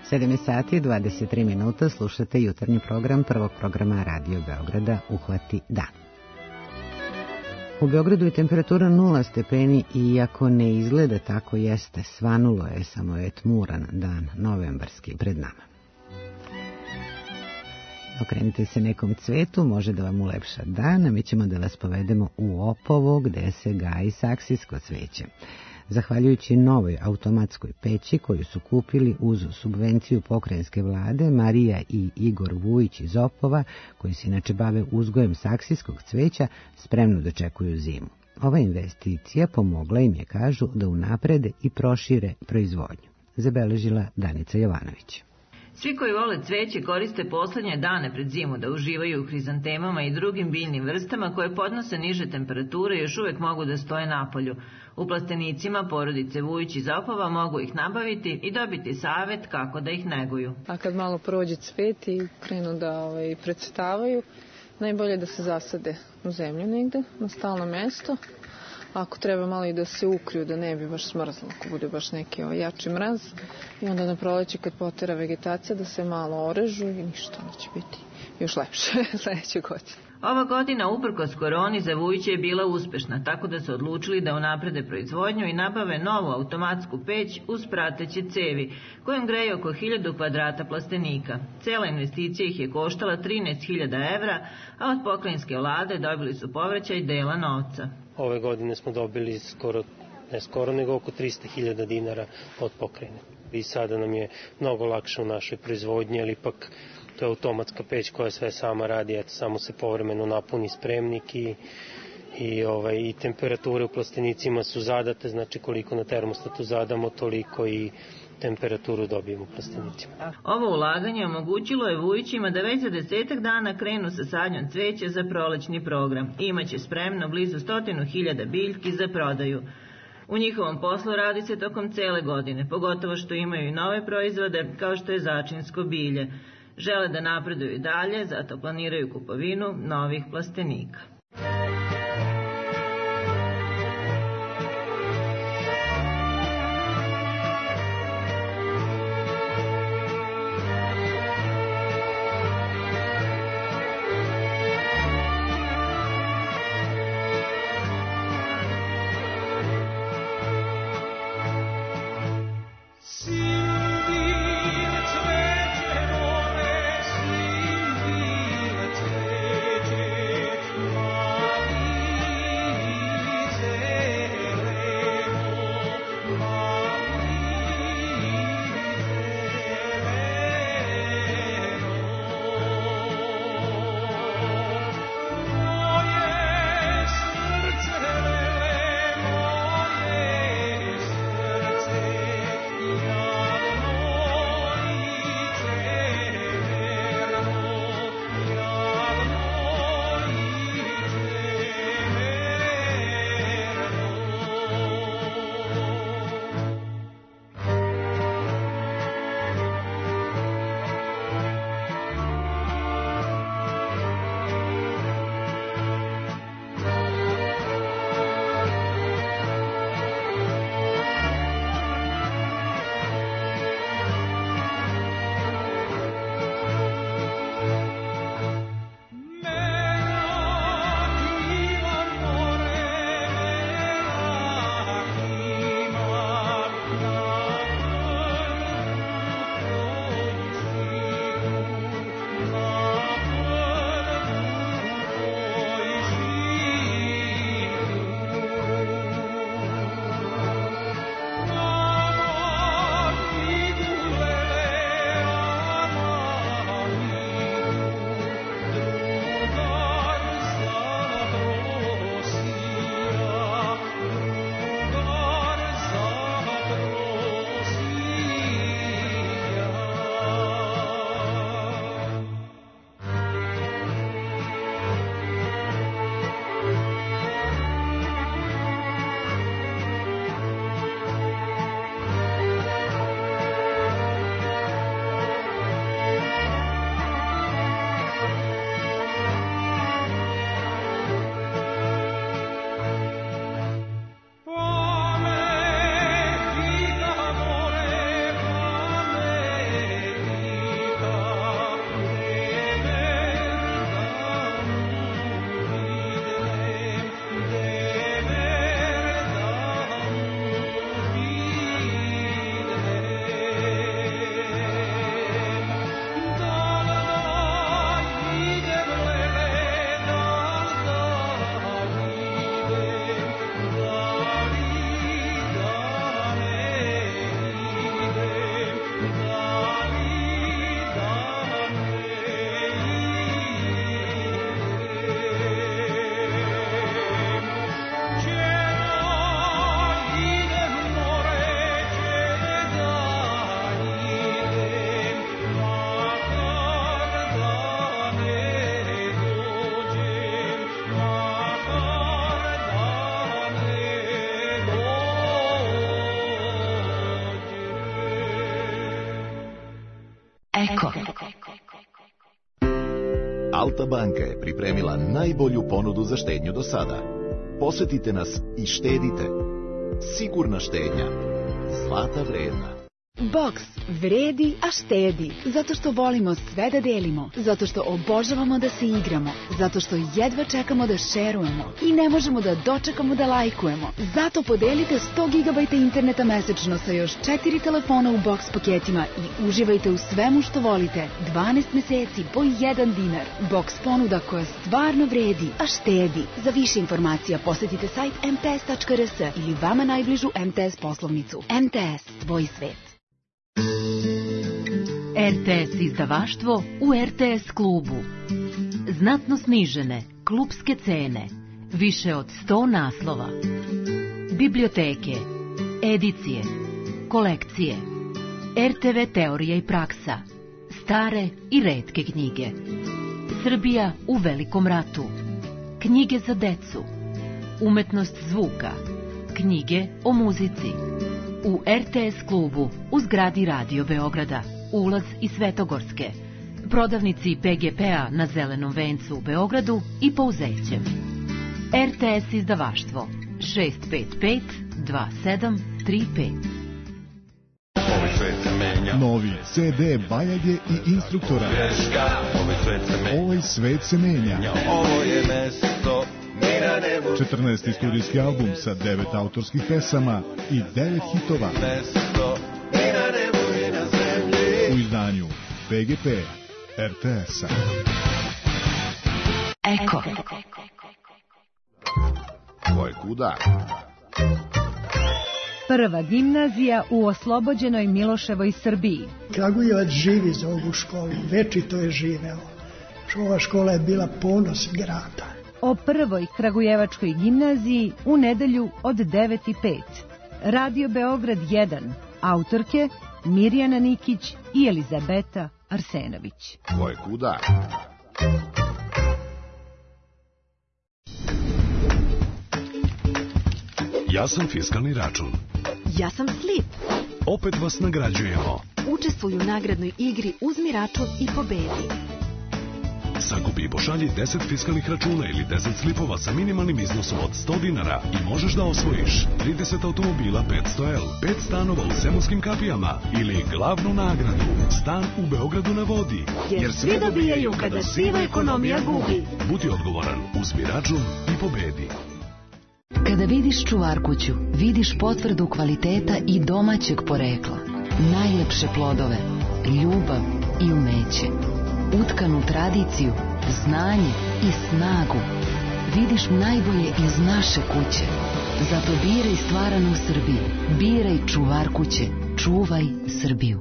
sedam sati dvadeset tri minuta, slušate jutarnji program prvog programa Radio Beograda Uhvati dan. U Beogradu je temperatura nula stepeni i iako ne izgleda tako jeste, svanulo je, samo je tmuran dan novembarski pred nama. Okrenite se nekom cvetu, može da vam ulepša dan, a mi ćemo da vas povedemo u Opovo gde se gaji saksijsko cveće. Zahvaljujući novoj automatskoj peći koju su kupili uz subvenciju pokrajinske vlade, Marija i Igor Vujić iz Opova, koji se inače bave uzgojem saksijskog cveća, spremno dočekuju zimu. Ova investicija pomogla im je, kažu, da unaprede i prošire proizvodnju. Zabeležila Danica Jovanović. Svi koji vole cveće koriste poslednje dane pred zimu da uživaju u hrizantemama i drugim biljnim vrstama koje podnose niže temperature i još uvek mogu da stoje napolju. U plastenicima porodice Vujić iz Opova mogu ih nabaviti i dobiti savet kako da ih neguju. A kad malo prođe cvet i krenu da ovaj, precvetavaju, najbolje da se zasade u zemlju negde, na stalno mesto. Ako treba malo i da se ukriju, da ne bi baš smrzlo, ako bude baš neki ovaj, jači mraz. I onda na proleće kad potera vegetacija da se malo orežu i ništa neće biti još lepše sledeće godine. Ova godina, uprkos koroni, za Vujića je bila uspešna, tako da su odlučili da unaprede proizvodnju i nabave novu automatsku peć uz prateće cevi, kojom greje oko hiljadu kvadrata plastenika. Cela investicija ih je koštala trinaest hiljada evra, a od pokrajinske vlade dobili su povraćaj dela novca. Ove godine smo dobili skoro, ne skoro, nego oko trista hiljada dinara od pokrajine. I sada nam je mnogo lakše u našoj proizvodnji, ali ipak to je automatska peć koja sve sama radi, eto, samo se povremeno napuni spremnik i, i, ovaj, i temperature u plastenicima su zadate, znači koliko na termostatu zadamo, toliko i temperaturu dobijemo u plastenicima. Ovo ulaganje omogućilo je Vujićima da već za desetak dana krenu sa sadnjom cveća za prolećni program. Imaće spremno blizu stotinu hiljada biljki za prodaju. U njihovom poslu radi se tokom cele godine, pogotovo što imaju i nove proizvode kao što je začinsko bilje. Žele da napreduju i dalje, zato planiraju kupovinu novih plastenika. More Alta banka je pripremila najbolju ponudu za štednju do sada. Posetite nas i štedite. Sigurna štednja. Zlata vredna. Boks vredi, a štedi. Zato što volimo sve da delimo. Zato što obožavamo da se igramo. Zato što jedva čekamo da šerujemo. I ne možemo da dočekamo da lajkujemo. Zato podelite sto gigabajta interneta mesečno sa još četiri telefona u boks paketima i uživajte u svemu što volite. dvanaest meseci po jedan dinar. Boks ponuda koja stvarno vredi, a štedi. Za više informacija posetite sajt em te es tačka er es ili vama najbližu em te es poslovnicu. em te es, tvoj svet. er te es izdavaštvo u er te es klubu. Znatno snižene klubske cene. Više od sto naslova. Biblioteke, edicije, kolekcije, er te ve teorija i praksa, stare i retke knjige. Srbija u velikom ratu. Knjige za decu. Umetnost zvuka. Knjige o muzici. U er te es klubu u zgradi Radio Beograda. Ulaz iz Svetogorske. Prodavnici pe ge pe-a na Zelenom vencu u Beogradu i Pouzećem. er te es izdavaštvo šest pet pet dva sedam tri pet. Novi ce de Bajage i instruktora. Ovaj svet se menja. Ovo je mesto mira nebu. četrnaesti studijski album sa devet autorskih pesama i devet hitova. U izdanju pe ge pe er te es-a. Eko. Ko je kuda? Prva gimnazija u oslobođenoj Miloševoj Srbiji. Kragujevac živi za ovu školu, večito je živeo. Ova škola je bila ponos grada. O prvoj kragujevačkoj gimnaziji u nedelju od devet i pet. Radio Beograd jedan. Autorke Mirjana Nikić i Elizabeta Arsenović. Ko je kuda? Ja sam fiskalni račun. Ja sam Slip. Opet vas nagrađujemo. Učestvuj u nagradnoj igri Uzmi račun i pobedi. Sakupi i pošalji deset fiskalnih računa ili deset slipova sa minimalnim iznosom od sto dinara i možeš da osvojiš trideset automobila petsto el, pet stanova u Zemunskim kapijama ili glavnu nagradu, stan u Beogradu na vodi. Jer svi dobijaju kada siva ekonomija gubi. Budi odgovoran, uzmi račun i pobedi. Kada vidiš čuvarkuću, vidiš potvrdu kvaliteta i domaćeg porekla. Najlepše plodove, ljubav i umeće. Utkanu tradiciju, znanje i snagu. Vidiš najbolje iz naše kuće. Zato biraj stvaranu Srbiju. Biraj čuvar kuće. Čuvaj Srbiju.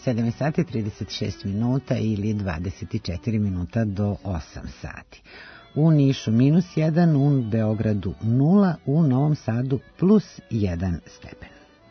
sedam sati trideset šest minuta ili dvadeset četiri minuta do osam sati. U Nišu minus jedan, u Beogradu nula, u Novom Sadu plus jedan stepen.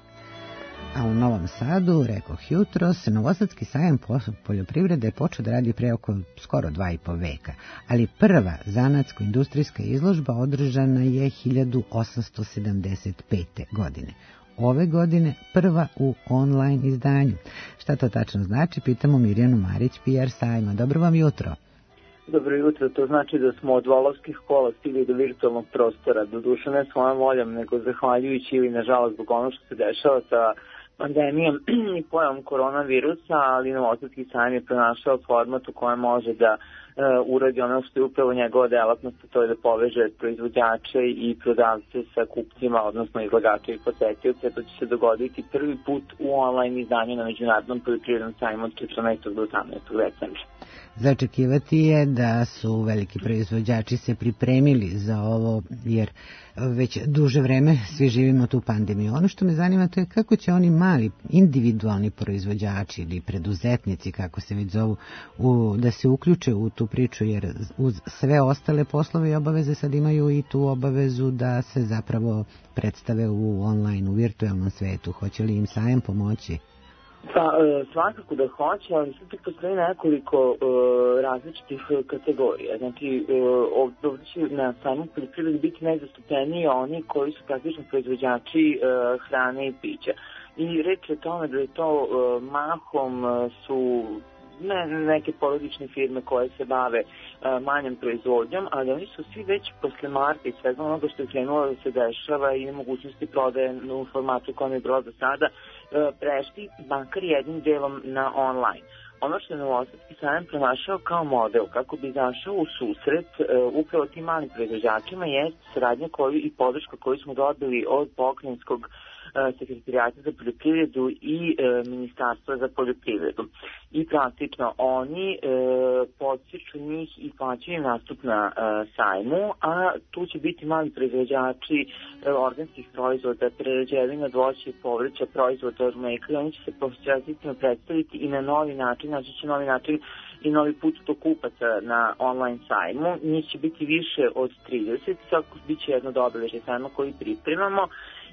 A u Novom Sadu, rekoh jutros, Novosadski sajam poljoprivrede je počeo da radi pre oko skoro dva i po veka, ali prva zanatsko-industrijska izložba održana je hiljadu osamsto sedamdeset pete. godine. Ove godine prva u online izdanju. Šta to tačno znači? Pitamo Mirjanu Marić, P R sajma. Dobro vam jutro. Dobro jutro, to znači da smo od volovskih kola stigli do virtualnog prostora, doduše ne svojom voljom, nego zahvaljujući ili nažalost zbog ono što se dešava sa pandemijom i pojavom koronavirusa, ali Novosadski sajam je pronašao format u kojem može da uh, uradi ono što je upravo njegova delatnost, to je da poveže proizvođače i prodavce sa kupcima, odnosno izlagače i posetioce. To će se dogoditi prvi put u online izdanju na Međunarodnom poljoprivrednom sajmu od četrnaestog do osamnaestog decembra. Začekivati je da su veliki proizvođači se pripremili za ovo, jer već duže vreme svi živimo tu pandemiju. Ono što me zanima to je kako će oni mali individualni proizvođači ili preduzetnici, kako se već zovu, u, da se uključe u tu priču, jer uz sve ostale poslove i obaveze sad imaju i tu obavezu da se zapravo predstave u online, u virtualnom svetu. Hoće li im sajam pomoći? Pa, svakako da hoće, ali sad tu postoji nekoliko uh, različitih kategorija. Znači, uh, ovdje će na samom poljoprivredi biti najzastupeniji oni koji su praktično proizvođači uh, hrane i pića. I reč je o tome da je to uh, mahom uh, su ne, neke porodične firme koje se bave uh, manjom proizvodnjom, ali oni su svi već posle marta i svega onoga što je krenulo da se dešava i nemogućnosti prodaje u formatu kojem je bilo do sada, prešli makar jednim delom na online. Ono što je Novosadski sajam pronašao kao model kako bi zašao u susret uh, upravo tim malim proizvođačima je saradnja koju i podrška koju smo dobili od pokrajinskog uh, sekretarijata za poljoprivredu i uh, ministarstva za poljoprivredu. I praktično oni uh, podsjeću njih i plaćaju nastup na uh, sajmu, a tu će biti mali proizvođači uh, organskih proizvoda, prerađevina, voća i povrća, proizvoda od mleka, i oni će se profesionalno predstaviti i na novi način, znači će novi način i novi put do kupaca na online sajmu. Njih će biti više od trideset, svako bit će jedno do obeležje sajma koji pripremamo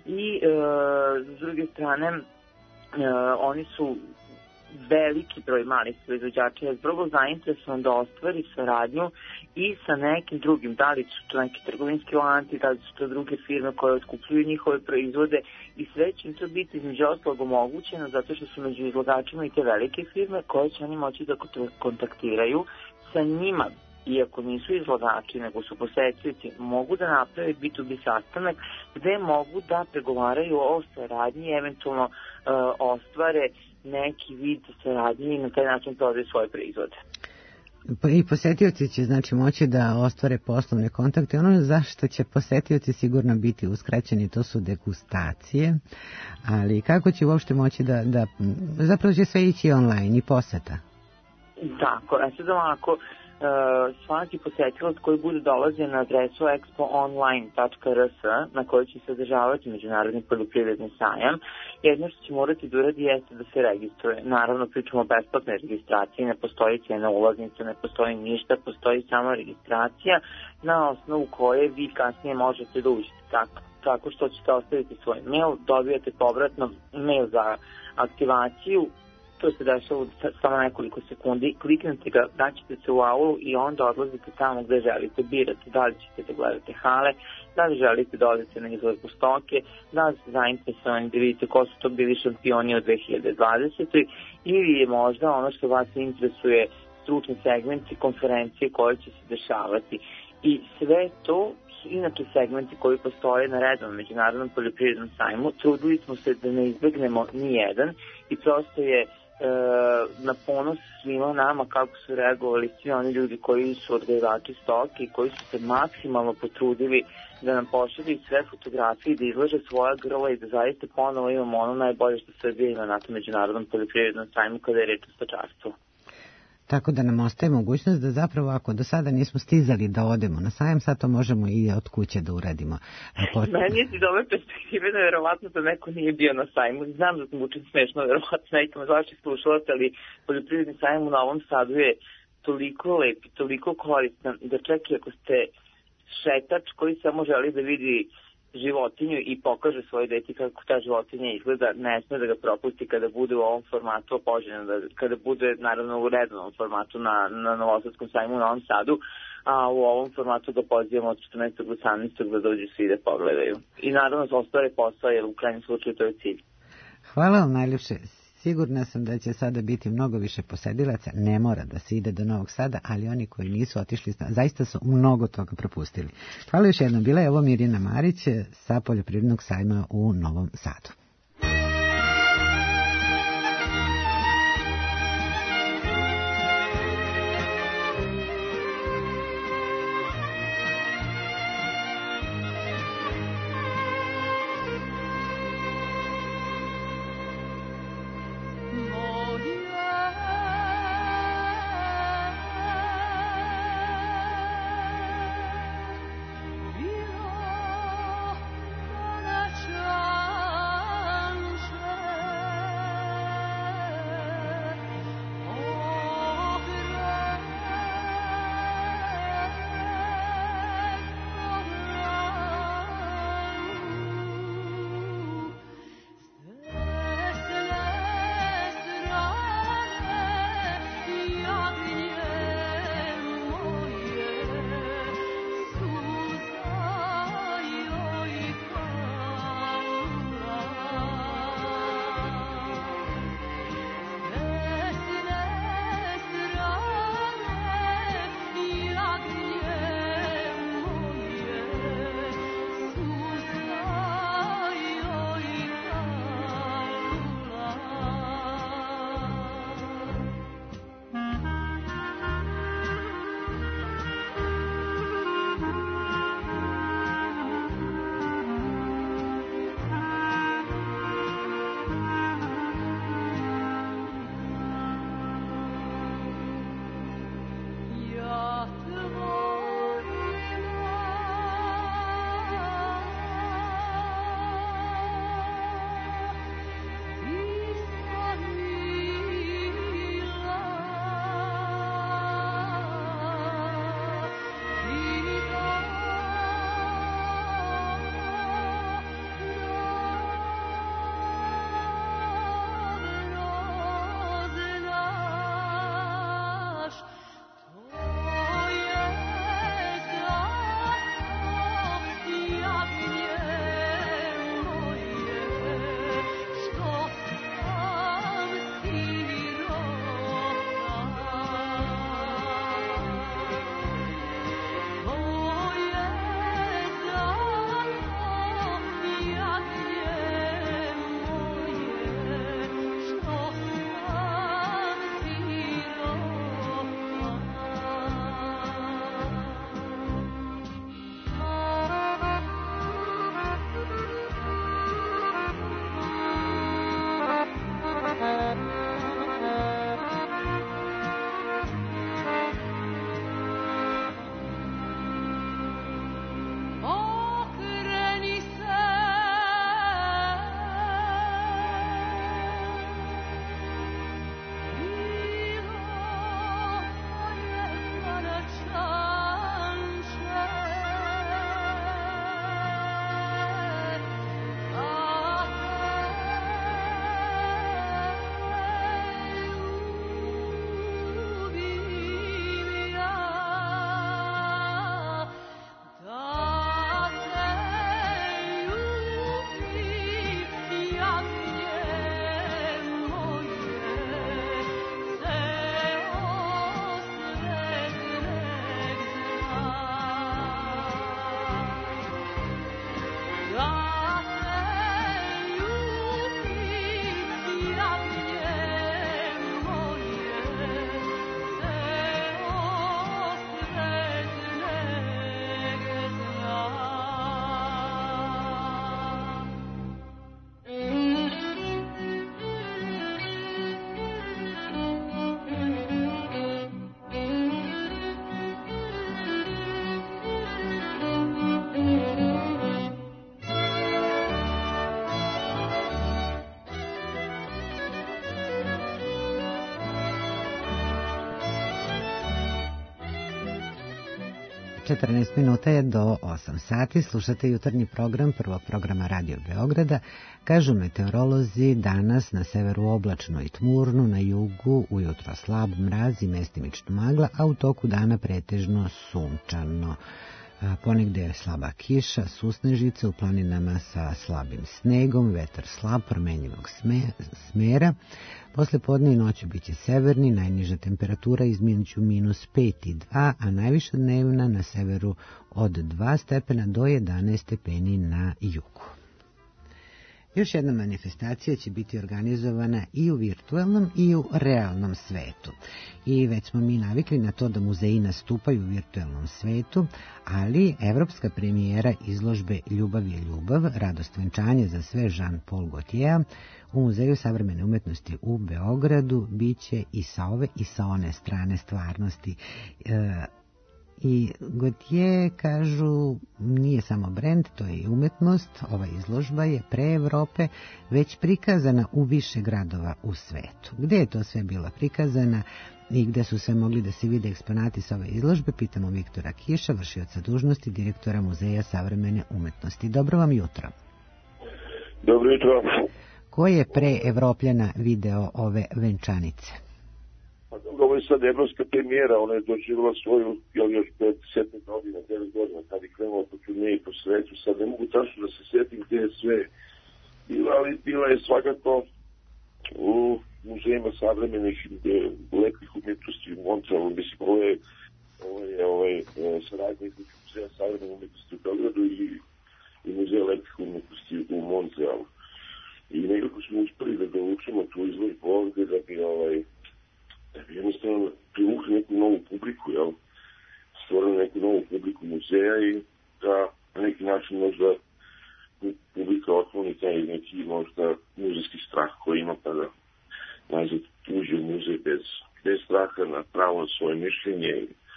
i e, s druge strane e, oni su veliki broj malih proizvođača je vrlo zainteresovan da ostvari saradnju i sa nekim drugim, da li su to neki trgovinski lanci, da li su to druge firme koje otkupljuju njihove proizvode, i sve će im to biti između ostalog omogućeno zato što su među izlagačima i te velike firme koje će oni moći da kontaktiraju sa njima. Iako nisu izlagači, nego su posetioci, mogu da naprave B to B sastanak gde mogu da pregovaraju o saradnji i eventualno uh, ostvare neki vid saradnje i na taj način prodaju svoje proizvode. I posetioci će znači moći da ostvare poslovne kontakte. Ono zašto će posetioci sigurno biti uskraćeni, to su degustacije, ali kako će uopšte moći da, da zapravo će sve ići online i poseta? Tako, ja se da ovako, Uh, svaki posetilac koji bude dolazio na adresu expo online tačka r s na kojoj će se održavati Međunarodni poljoprivredni sajam, jedno što će morati da uradi jeste da se registruje. Naravno, pričamo o besplatnoj registraciji, ne postoji cijena ulaznica, ne postoji ništa, postoji samo registracija na osnovu koje vi kasnije možete da uđete. Tako, tako što ćete ostaviti svoj mail, dobijete povratno mail za aktivaciju. To se dešava samo nekoliko sekundi, kliknete ga, daćete se u aulu i onda odlazite tamo gde želite, birate da li ćete da gledate hale, da li želite da odete na izložbu stoke, da li ste zainteresovani da vidite ko su to bili šampioni od dve hiljade dvadesete. ili je možda ono što vas interesuje stručni segmenti konferencije koje će se dešavati. I sve to su inače segmenti koji postoje na redovnom Međunarodnom poljoprivrednom sajmu. Trudili smo se da ne izbegnemo ni jedan i prosto je na ponos svima nama kako su reagovali svi oni ljudi koji su odgajivači stoke i koji su se maksimalno potrudili da nam pošalju sve fotografije, da izlože svoja grla i da zaista ponovo imamo ono najbolje što Srbija ima na tom Međunarodnom poljoprivrednom sajmu kada je reč o stočarstvu. Tako da nam ostaje mogućnost da zapravo ako do sada nismo stizali da odemo na sajam, sad to možemo i od kuće da uradimo. Po... Meni je iz ove perspektive nevjerovatno da neko nije bio na sajmu. Znam da sam učin smešno, verovatno nekom od vaših slušalaca, ali poljoprivredni sajam u Novom Sadu je toliko lep i toliko koristan da čak i ako ste šetač koji samo želi da vidi životinju i pokaže svoje deti kako ta životinja izgleda, ne sme da ga propusti kada bude u ovom formatu poželjno, da, kada bude naravno u redovnom formatu na, na Novosadskom sajmu u Novom Sadu, a u ovom formatu ga pozivamo od četrnaestog do osamnaestog da dođu svi da pogledaju. I naravno ostvare posao, jer u krajnjem slučaju to je cilj. Hvala vam najljepše. Sigurna sam da će sada biti mnogo više posedilaca, ne mora da se ide do Novog Sada, ali oni koji nisu otišli, zaista su mnogo toga propustili. Hvala još jednom, bila je ovo Mirjana Marić sa Poljoprivrednog sajma u Novom Sadu. Ciao četrnaest minuta je do osam sati. Slušate jutarnji program prvog programa Radio Beograda. Kažu meteorolozi, danas na severu oblačno i tmurno, na jugu ujutro slab mraz i mestimično magla, a u toku dana pretežno sunčano. Ponegde je slaba kiša, susnežice u planinama sa slabim snegom, vetar slab, promenjivog smera. Posle podne i noću biće severni, najniža temperatura između minus pet i dva, a najviša dnevna na severu od dva stepena do jedanaest stepeni na jugu. Još jedna manifestacija će biti organizovana i u virtualnom i u realnom svetu. I već smo mi navikli na to da muzeji nastupaju u virtualnom svetu, ali evropska premijera izložbe Ljubav je ljubav, radost venčanja za sve Jean-Paul Gaultier u Muzeju savremene umetnosti u Beogradu biće i sa ove i sa one strane stvarnosti. E, I Gaultier, kažu, nije samo brend, to je i umetnost. Ova izložba je pre Evrope već prikazana u više gradova u svetu. Gde je to sve bila prikazana i gde su sve mogli da se vide eksponati sa ove izložbe, pitamo Viktora Kiša, vršioca dužnosti direktora Muzeja savremene umetnosti. Dobro vam jutro. Dobro jutro. Ko je pre Evropljana video ove venčanice? Pa dobro, ovo je sad evropska premijera, ona je doživjela svoju, jel, još pred sedam godina, devet godina, kad je krenula po turneji po svetu, sad ne mogu tačno da se sjetim gdje je sve bila, ali bila je svakako u muzejima savremenih lepih umjetnosti u Montrealu, mislim, ovo je, ovo je ovaj, saradnja između Muzeja savremene umetnosti u Beogradu i, i Muzeja lepih umjetnosti u Montrealu. I nekako smo uspeli da dovučemo tu izložbu ovdje da bi ovaj, da bi jednostavno privukli neku novu publiku, jel? Stvorili neku novu publiku muzeja i da na neki način možda publika otkloni taj neki možda muzejski strah koji ima kada nazad uđe u muzej bez, bez straha na pravo svoje mišljenje.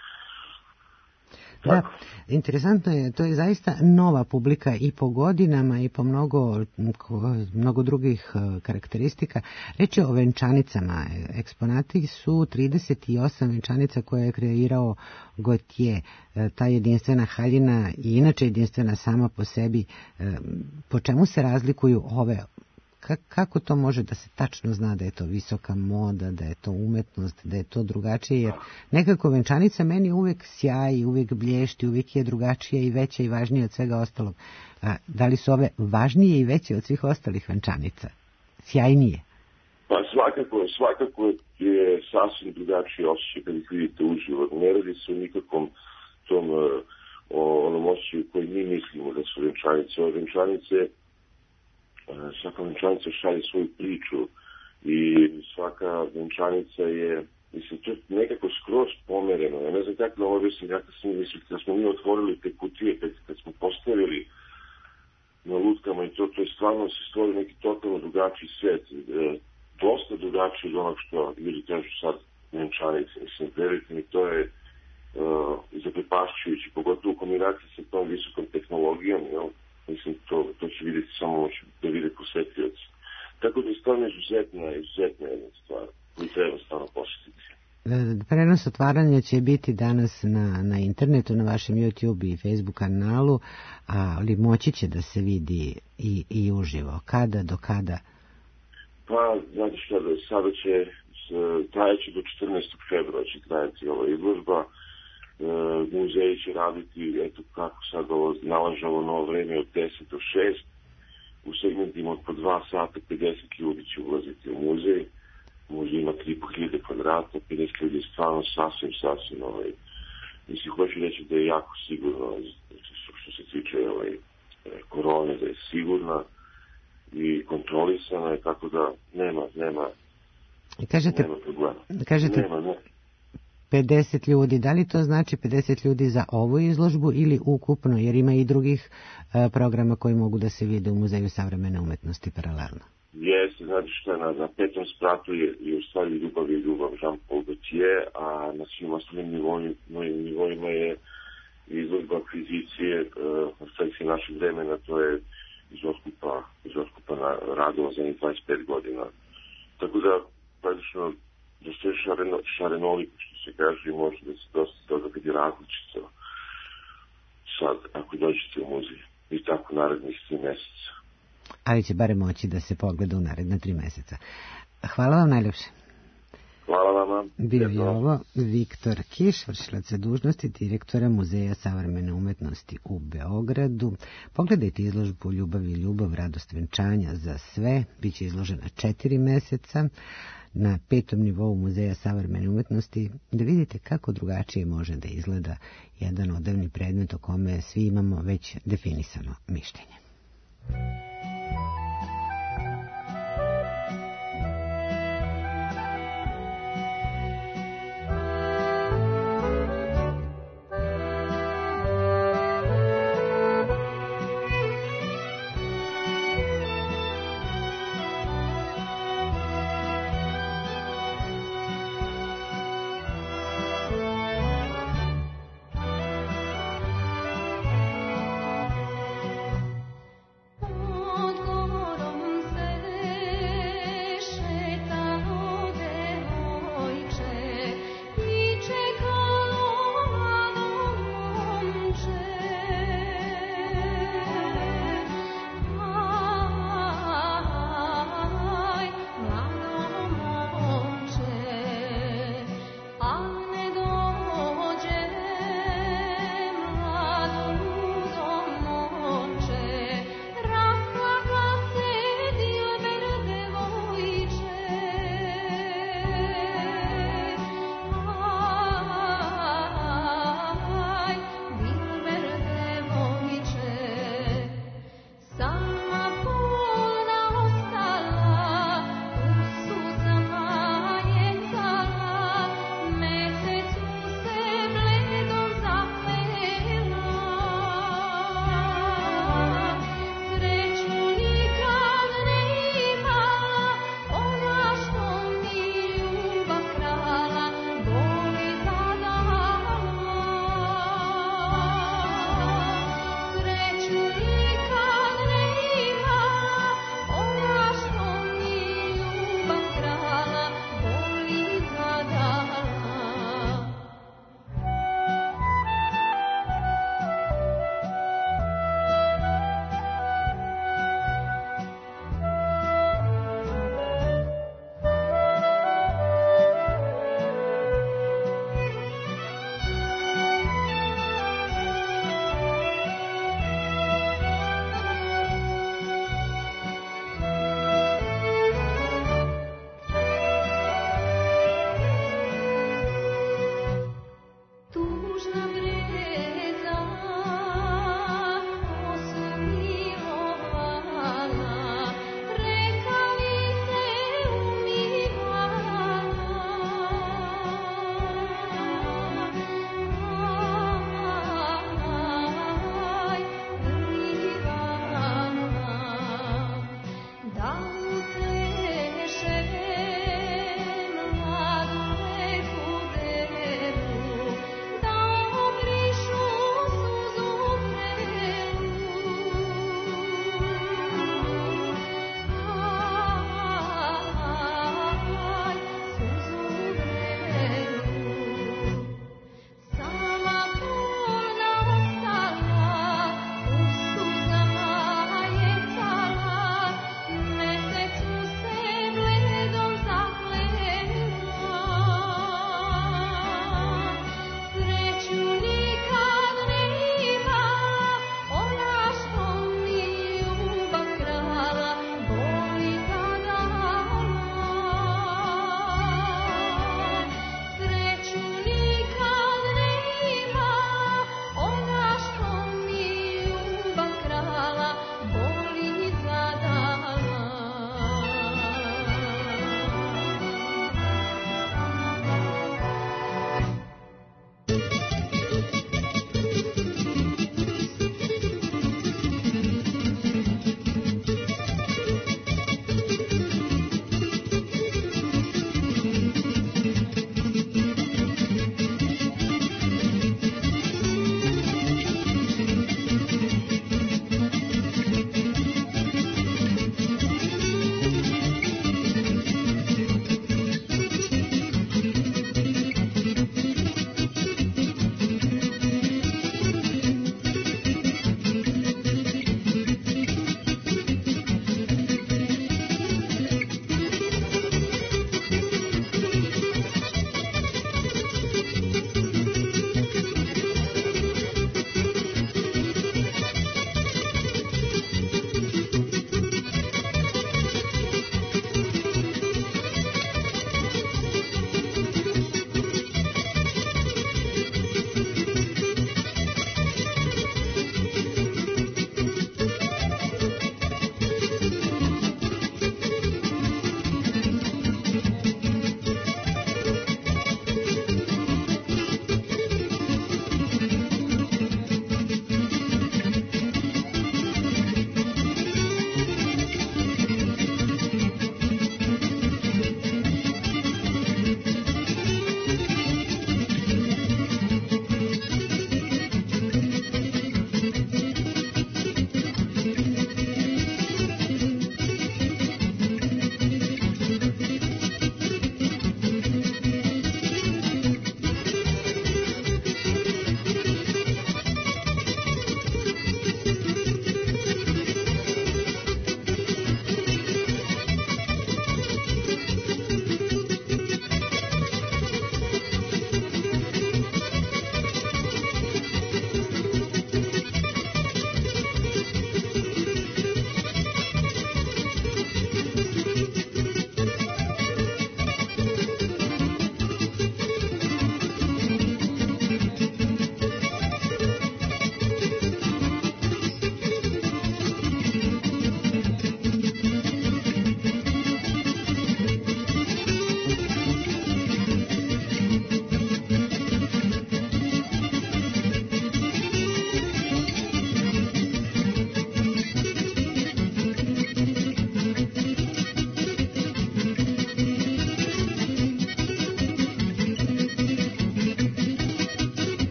Da, interesantno je, to je zaista nova publika i po godinama i po mnogo, mnogo drugih karakteristika. Reč je o venčanicama. Eksponati su trideset osam venčanica koje je kreirao Gaultier. Ta jedinstvena haljina i inače jedinstvena sama po sebi. Po čemu se razlikuju ove? Kako to može da se tačno zna da je to visoka moda, da je to umetnost, da je to drugačije, jer nekako venčanica meni uvek sjaji, uvek blješti, uvek je drugačija i veća i važnija od svega ostalog. A, da li su ove važnije i veće od svih ostalih venčanica? Sjajnije? Pa svakako, svakako je sasvim drugačiji osjećaj kad ih vidite uživo. Ne radi se o nikakvom tom o onom osjećaju koji mi mislimo da su venčanice. Ove venčanice svaka venčanica šalje svoju priču i svaka venčanica je, mislim, to je nekako skroz pomereno. Ja ne znam kako da ovo mislim, kako sam mislio, kad smo mi otvorili te kutije, kad, kad smo postavili na lutkama i to, to je stvarno se stvorio neki totalno drugačiji svet. E, dosta drugačiji od onog što ljudi kažu sad venčanice. Mislim, verujte mi, to je uh, zaprepašćujući, pogotovo u kombinaciji sa tom visokom tehnologijom, jel? Mislim, to, to će vidjeti samo da vide posetioci. Tako da je stvarno izuzetna, izuzetna jedna stvar koju treba stvarno posjetiti. Prenos otvaranja će biti danas na, na internetu, na vašem YouTube i Facebook kanalu, ali moći će da se vidi i, i uživo. Kada, do kada? Pa, znate šta, sada će, trajeći do četrnaestog februara će trajati ova izložba. Uh, muzeji će raditi, eto kako sad ovo nalaže ovo novo vreme, od deset do šest. U segmentima od po dva sata pedeset ljudi će ulaziti u muzej. Muzej ima tri hiljade kvadrata, pedeset ljudi je stvarno sasvim, sasvim, ovaj, mislim, hoću reći da je jako sigurno, što se tiče ovaj, korone, da je sigurna i kontrolisana je, tako da nema, nema, kažete, nema problema. Kažete... Nema, ne. pedeset ljudi, da li to znači pedeset ljudi za ovu izložbu ili ukupno, jer ima i drugih e, programa koji mogu da se vide u Muzeju savremene umetnosti paralelno? Jeste, znači što na, na petom spratu je, je u stvari Ljubav je ljubav Jean-Paul Gaultier, a na svim ostalim nivoima, nivoima je izložba akvizicije uh, sekcije našeg vremena, to je iz otkupa, iz otkupa na radova za dvadeset pet godina. Tako da, praktično, dosta je šareno, šarenoliko, što se kaže, može da se dosta toga kad je različito. sad, ako dođete u muzej. I tako narednih tri meseca. Ali će bare moći da se pogleda u naredna tri meseca. Hvala vam najljepše. Hvala vama. Bio je ovo Viktor Kiš, vršilac dužnosti direktora Muzeja savremene umetnosti u Beogradu. Pogledajte izložbu Ljubav i ljubav, radost venčanja za sve. Biće izložena četiri meseca na petom nivou Muzeja savremene umetnosti, da vidite kako drugačije može da izgleda jedan odevni predmet o kome svi imamo već definisano mišljenje. Odgovor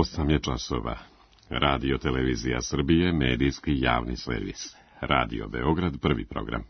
osam je časova. Radio Televizija Srbije, medijski javni servis. Radio Beograd, prvi program.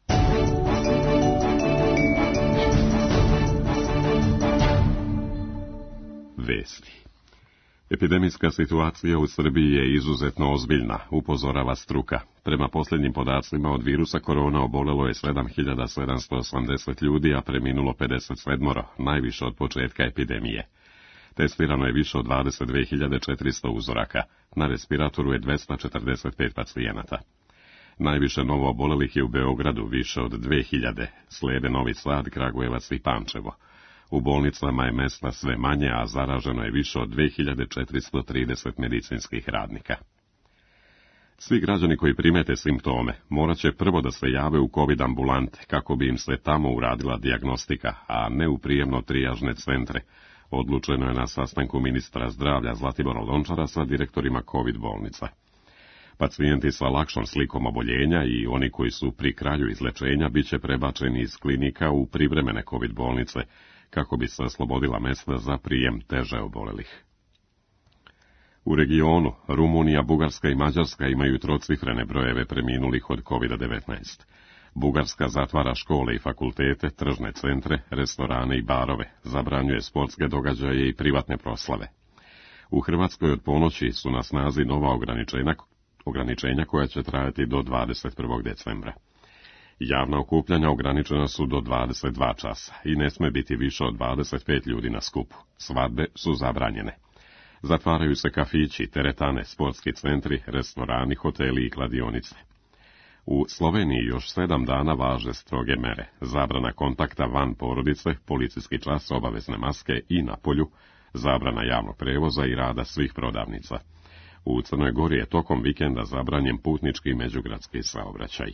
Vesti. Epidemijska situacija u Srbiji je izuzetno ozbiljna, upozorava struka. Prema posljednjim podacima od virusa korona obolelo je sedam hiljada sedamsto osamdeset ljudi, a preminulo pedeset sedam, najviše od početka epidemije. Testirano je više od dvadeset dve hiljade četiristo uzoraka, na respiratoru je dvesta četrdeset pet pacijenata. Najviše novo obolelih je u Beogradu, više od dve hiljade, slijede Novi Sad, Kragujevac i Pančevo. U bolnicama je mesta sve manje, a zaraženo je više od dve hiljade četiristo trideset medicinskih radnika. Svi građani koji primete simptome morat će prvo da se jave u COVID ambulante kako bi im se tamo uradila dijagnostika, a ne u prijemno-trijažne centre, odlučeno je na sastanku ministra zdravlja Zlatibora Lončara sa direktorima COVID bolnica. Pacijenti sa lakšom slikom oboljenja i oni koji su pri kraju izlečenja bit će prebačeni iz klinika u privremene COVID bolnice, kako bi se oslobodila mesta za prijem teže obolelih. U regionu Rumunija, Bugarska i Mađarska imaju trocifrene brojeve preminulih od COVID devetnaest. Bugarska zatvara škole i fakultete, tržne centre, restorane i barove, zabranjuje sportske događaje i privatne proslave. U Hrvatskoj od ponoći su na snazi nova ograničenja, ograničenja koja će trajati do dvadeset prvog decembra. Javna okupljanja ograničena su do dvadeset dva časa i ne sme biti više od dvadeset pet ljudi na skupu. Svadbe su zabranjene. Zatvaraju se kafići, teretane, sportski centri, restorani, hoteli i kladionice. U Sloveniji još sedam dana važe stroge mere, zabrana kontakta van porodice, policijski čas, obavezne maske i na polju, zabrana javnog prevoza i rada svih prodavnica. U Crnoj Gori je tokom vikenda zabranjen putnički i međugradski saobraćaj.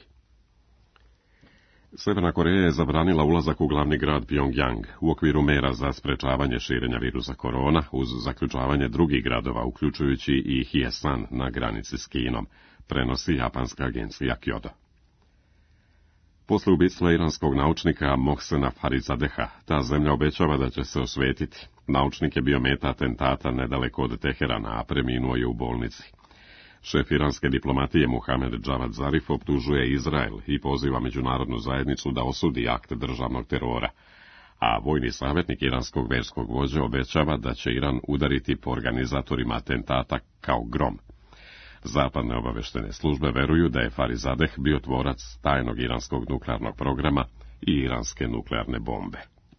Severna Koreja je zabranila ulazak u glavni grad Pyongyang u okviru mera za sprečavanje širenja virusa korona uz zaključavanje drugih gradova, uključujući i Hyesan na granici s Kinom, prenosi japanska agencija Kyodo. Posle ubistva iranskog naučnika Mohsena Farizadeha, ta zemlja obećava da će se osvetiti. Naučnik je bio meta atentata nedaleko od Teherana, a preminuo je u bolnici. Šef iranske diplomatije Muhamed Javad Zarif optužuje Izrael i poziva međunarodnu zajednicu da osudi akt državnog terora, a vojni savjetnik iranskog verskog vođe obećava da će Iran udariti po organizatorima atentata kao grom. Zapadne obaveštene službe veruju da je Farizadeh bio tvorac tajnog iranskog nuklearnog programa i iranske nuklearne bombe.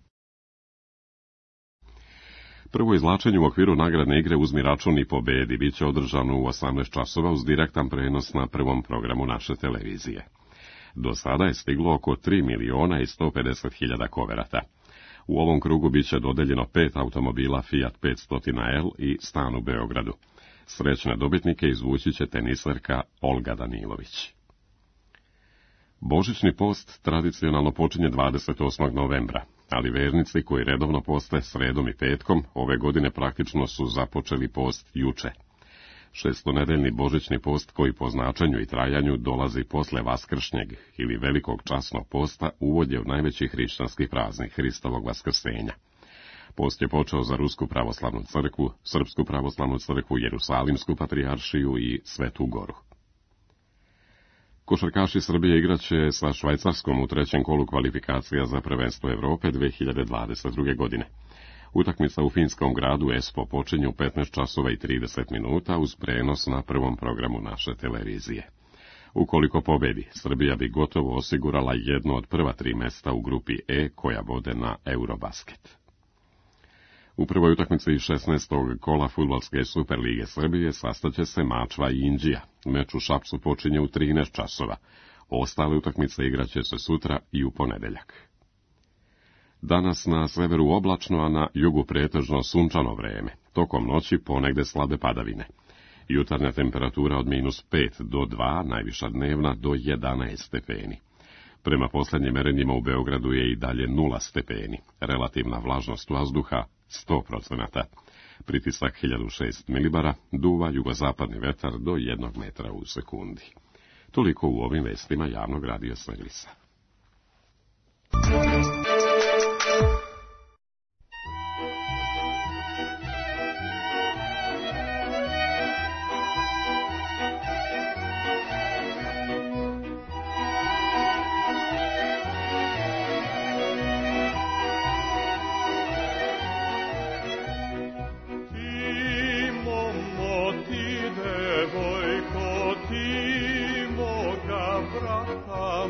Prvo izvlačenje u okviru nagradne igre Uzmi račun i pobedi bit će održano u osamnaest časova uz direktan prenos na prvom programu naše televizije. Do sada je stiglo oko tri miliona i sto pedeset hiljada koverata. U ovom krugu bit će dodeljeno pet automobila Fiat petsto L i stan u Beogradu. Srećne dobitnike izvući će teniserka Olga Danilović. Božićni post tradicionalno počinje dvadeset osmog novembra, ali vernici koji redovno poste sredom i petkom ove godine praktično su započeli post juče. Šestonedeljni božićni post koji po značenju i trajanju dolazi posle vaskršnjeg ili velikog časnog posta uvod je u najveći hrišćanski praznik Hristovog vaskrsenja. Post je počeo za Rusku pravoslavnu crkvu, Srpsku pravoslavnu crkvu, Jerusalimsku patrijaršiju i Svetu Goru. Košarkaši Srbije igraće sa Švajcarskom u trećem kolu kvalifikacija za prvenstvo Evrope dve hiljade dvadeset druge. godine. Utakmica u finskom gradu Espoo počinje u petnaest časova i trideset minuta uz prenos na prvom programu naše televizije. Ukoliko pobedi, Srbija bi gotovo osigurala jedno od prva tri mesta u grupi E koja vode na Eurobasket. U prvoj utakmici šesnaestog kola fudbalske Superlige Srbije sastaće se Mačva i Inđija. Meč u Šapcu počinje u trinaest časova. Ostale utakmice igraće se sutra i u ponedeljak. Danas na severu oblačno, a na jugu pretežno sunčano vreme. Tokom noći ponegde slabe padavine. Jutarnja temperatura od minus pet do dva, najviša dnevna do jedanaest stepeni. Prema posljednjim merenjima u Beogradu je i dalje nula stepeni. Relativna vlažnost vazduha sto procenata. Pritisak hiljadu šest milibara, duva jugozapadni vetar do jednog metra u sekundi. Toliko u ovim vestima javnog radio servisa.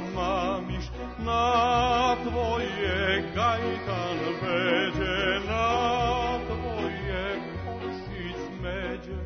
mamiš, na tvoje kajtan veđe, na tvoje oči smeđe.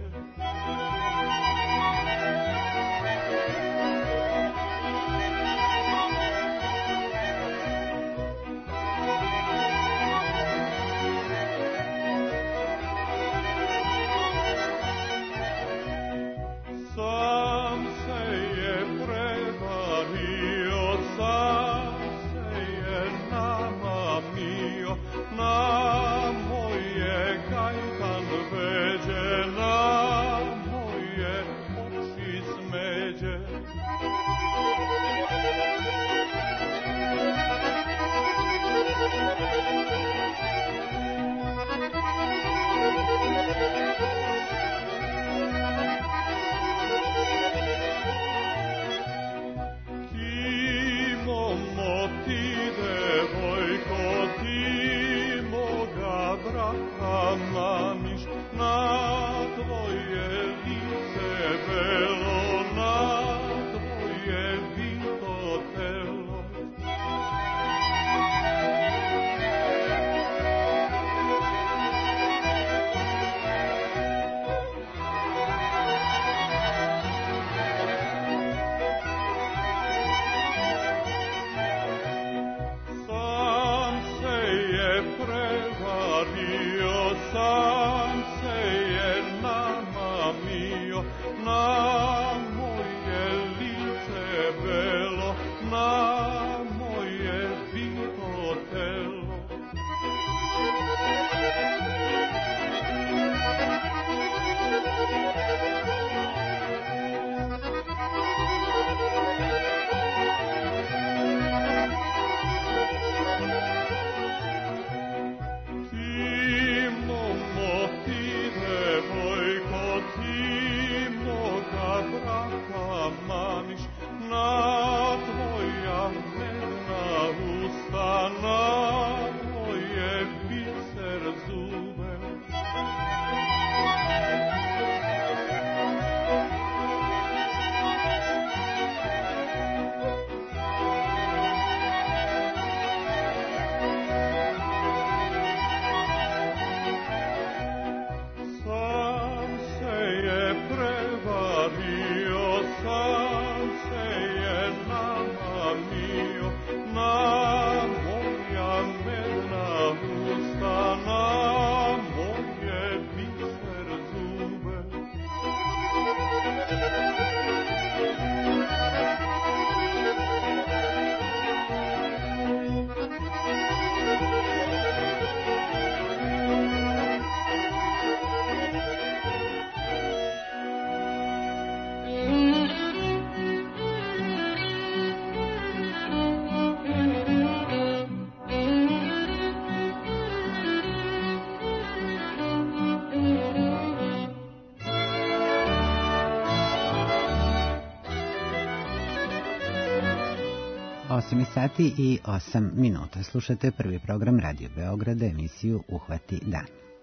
osam sati i osam minuta. Slušate prvi program Radio Beograda, emisiju Uhvati dan.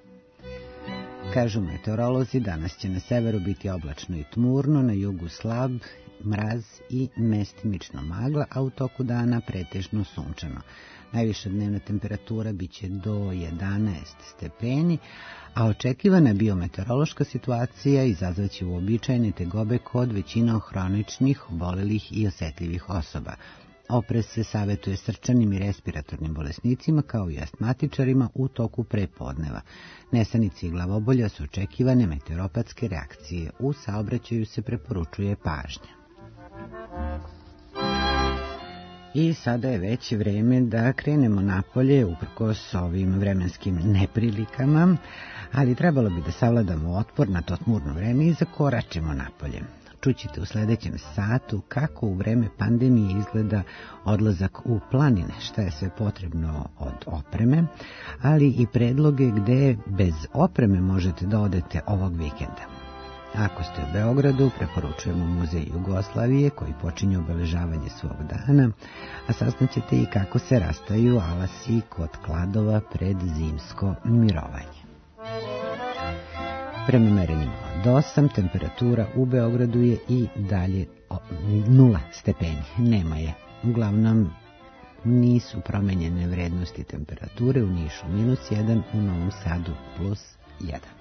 Kažu meteorolozi, danas će na severu biti oblačno i tmurno, na jugu slab mraz i mestimično magla, a u toku dana pretežno sunčano. Najviša dnevna temperatura biće do jedanaest stepeni, a očekivana biometeorološka situacija izazvaće uobičajene tegobe kod većina hroničnih, obolelih i osetljivih osoba. Oprez se savetuje srčanim i respiratornim bolesnicima kao i astmatičarima u toku prepodneva. Nesanice i glavobolja su očekivane meteoropatske reakcije. U saobraćaju se preporučuje pažnja. I sada je već vreme da krenemo napolje uprkos ovim vremenskim neprilikama, ali trebalo bi da savladamo otpor na to tmurno vreme i zakoračimo napolje. Čućete u sledećem satu kako u vreme pandemije izgleda odlazak u planine, šta je sve potrebno od opreme, ali i predloge gde bez opreme možete da odete ovog vikenda. Ako ste u Beogradu, preporučujemo Muzej Jugoslavije koji počinje obeležavanje svog dana, a saznaćete i kako se rastaju alasi kod Kladova pred zimsko mirovanje. Prema merenjima od osam, temperatura u Beogradu je i dalje nula stepeni. Nema je uglavnom nisu promenjene vrednosti temperature, u Nišu minus jedan, u Novom Sadu plus jedan.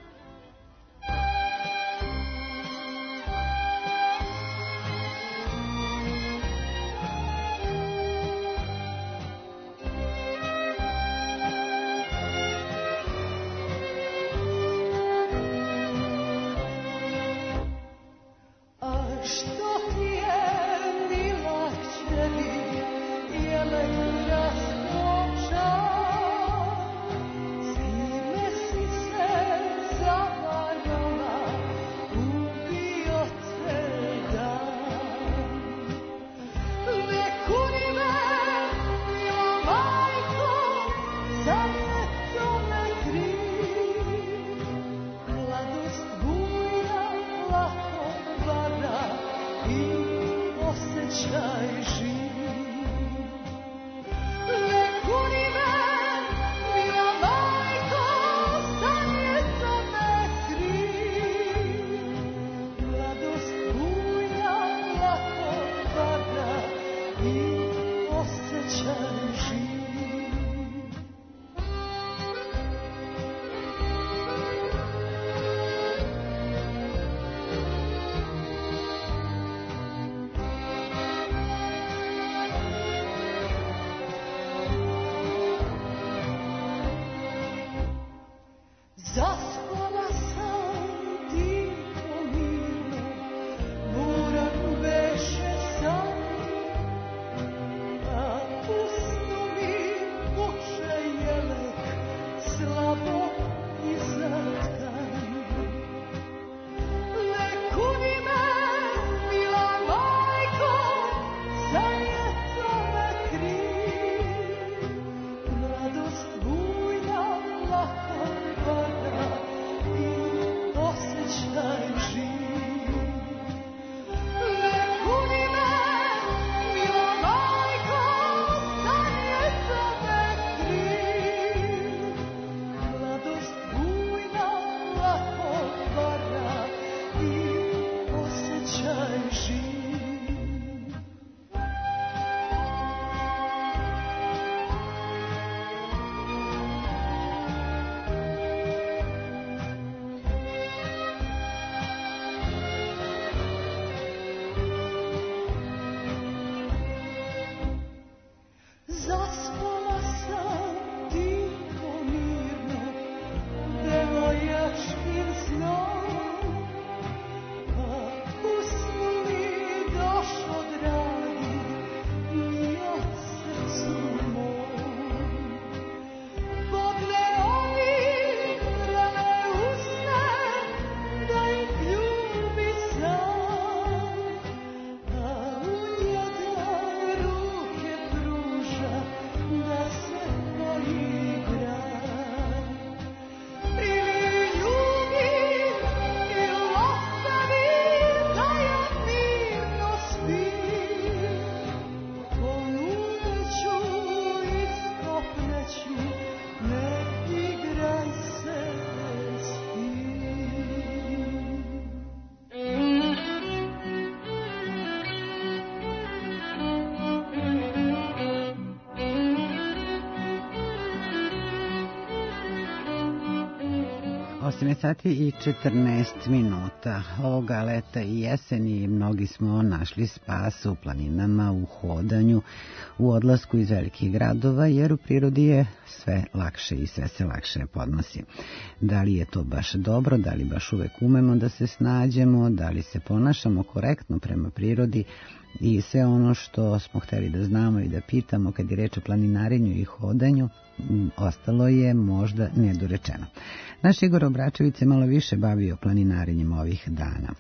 osam sati i četrnaest minuta. Ovoga leta i jeseni mnogi smo našli spas u planinama, u hodanju, u odlasku iz velikih gradova, jer u prirodi je sve lakše i sve se lakše podnosi. Da li je to baš dobro, da li baš uvek umemo da se snađemo, da li se ponašamo korektno prema prirodi i sve ono što smo hteli da znamo i da pitamo kad je reč o planinarenju i hodanju, ostalo je možda nedorečeno. Naš Igor Obračević se malo više bavio planinarenjem ovih dana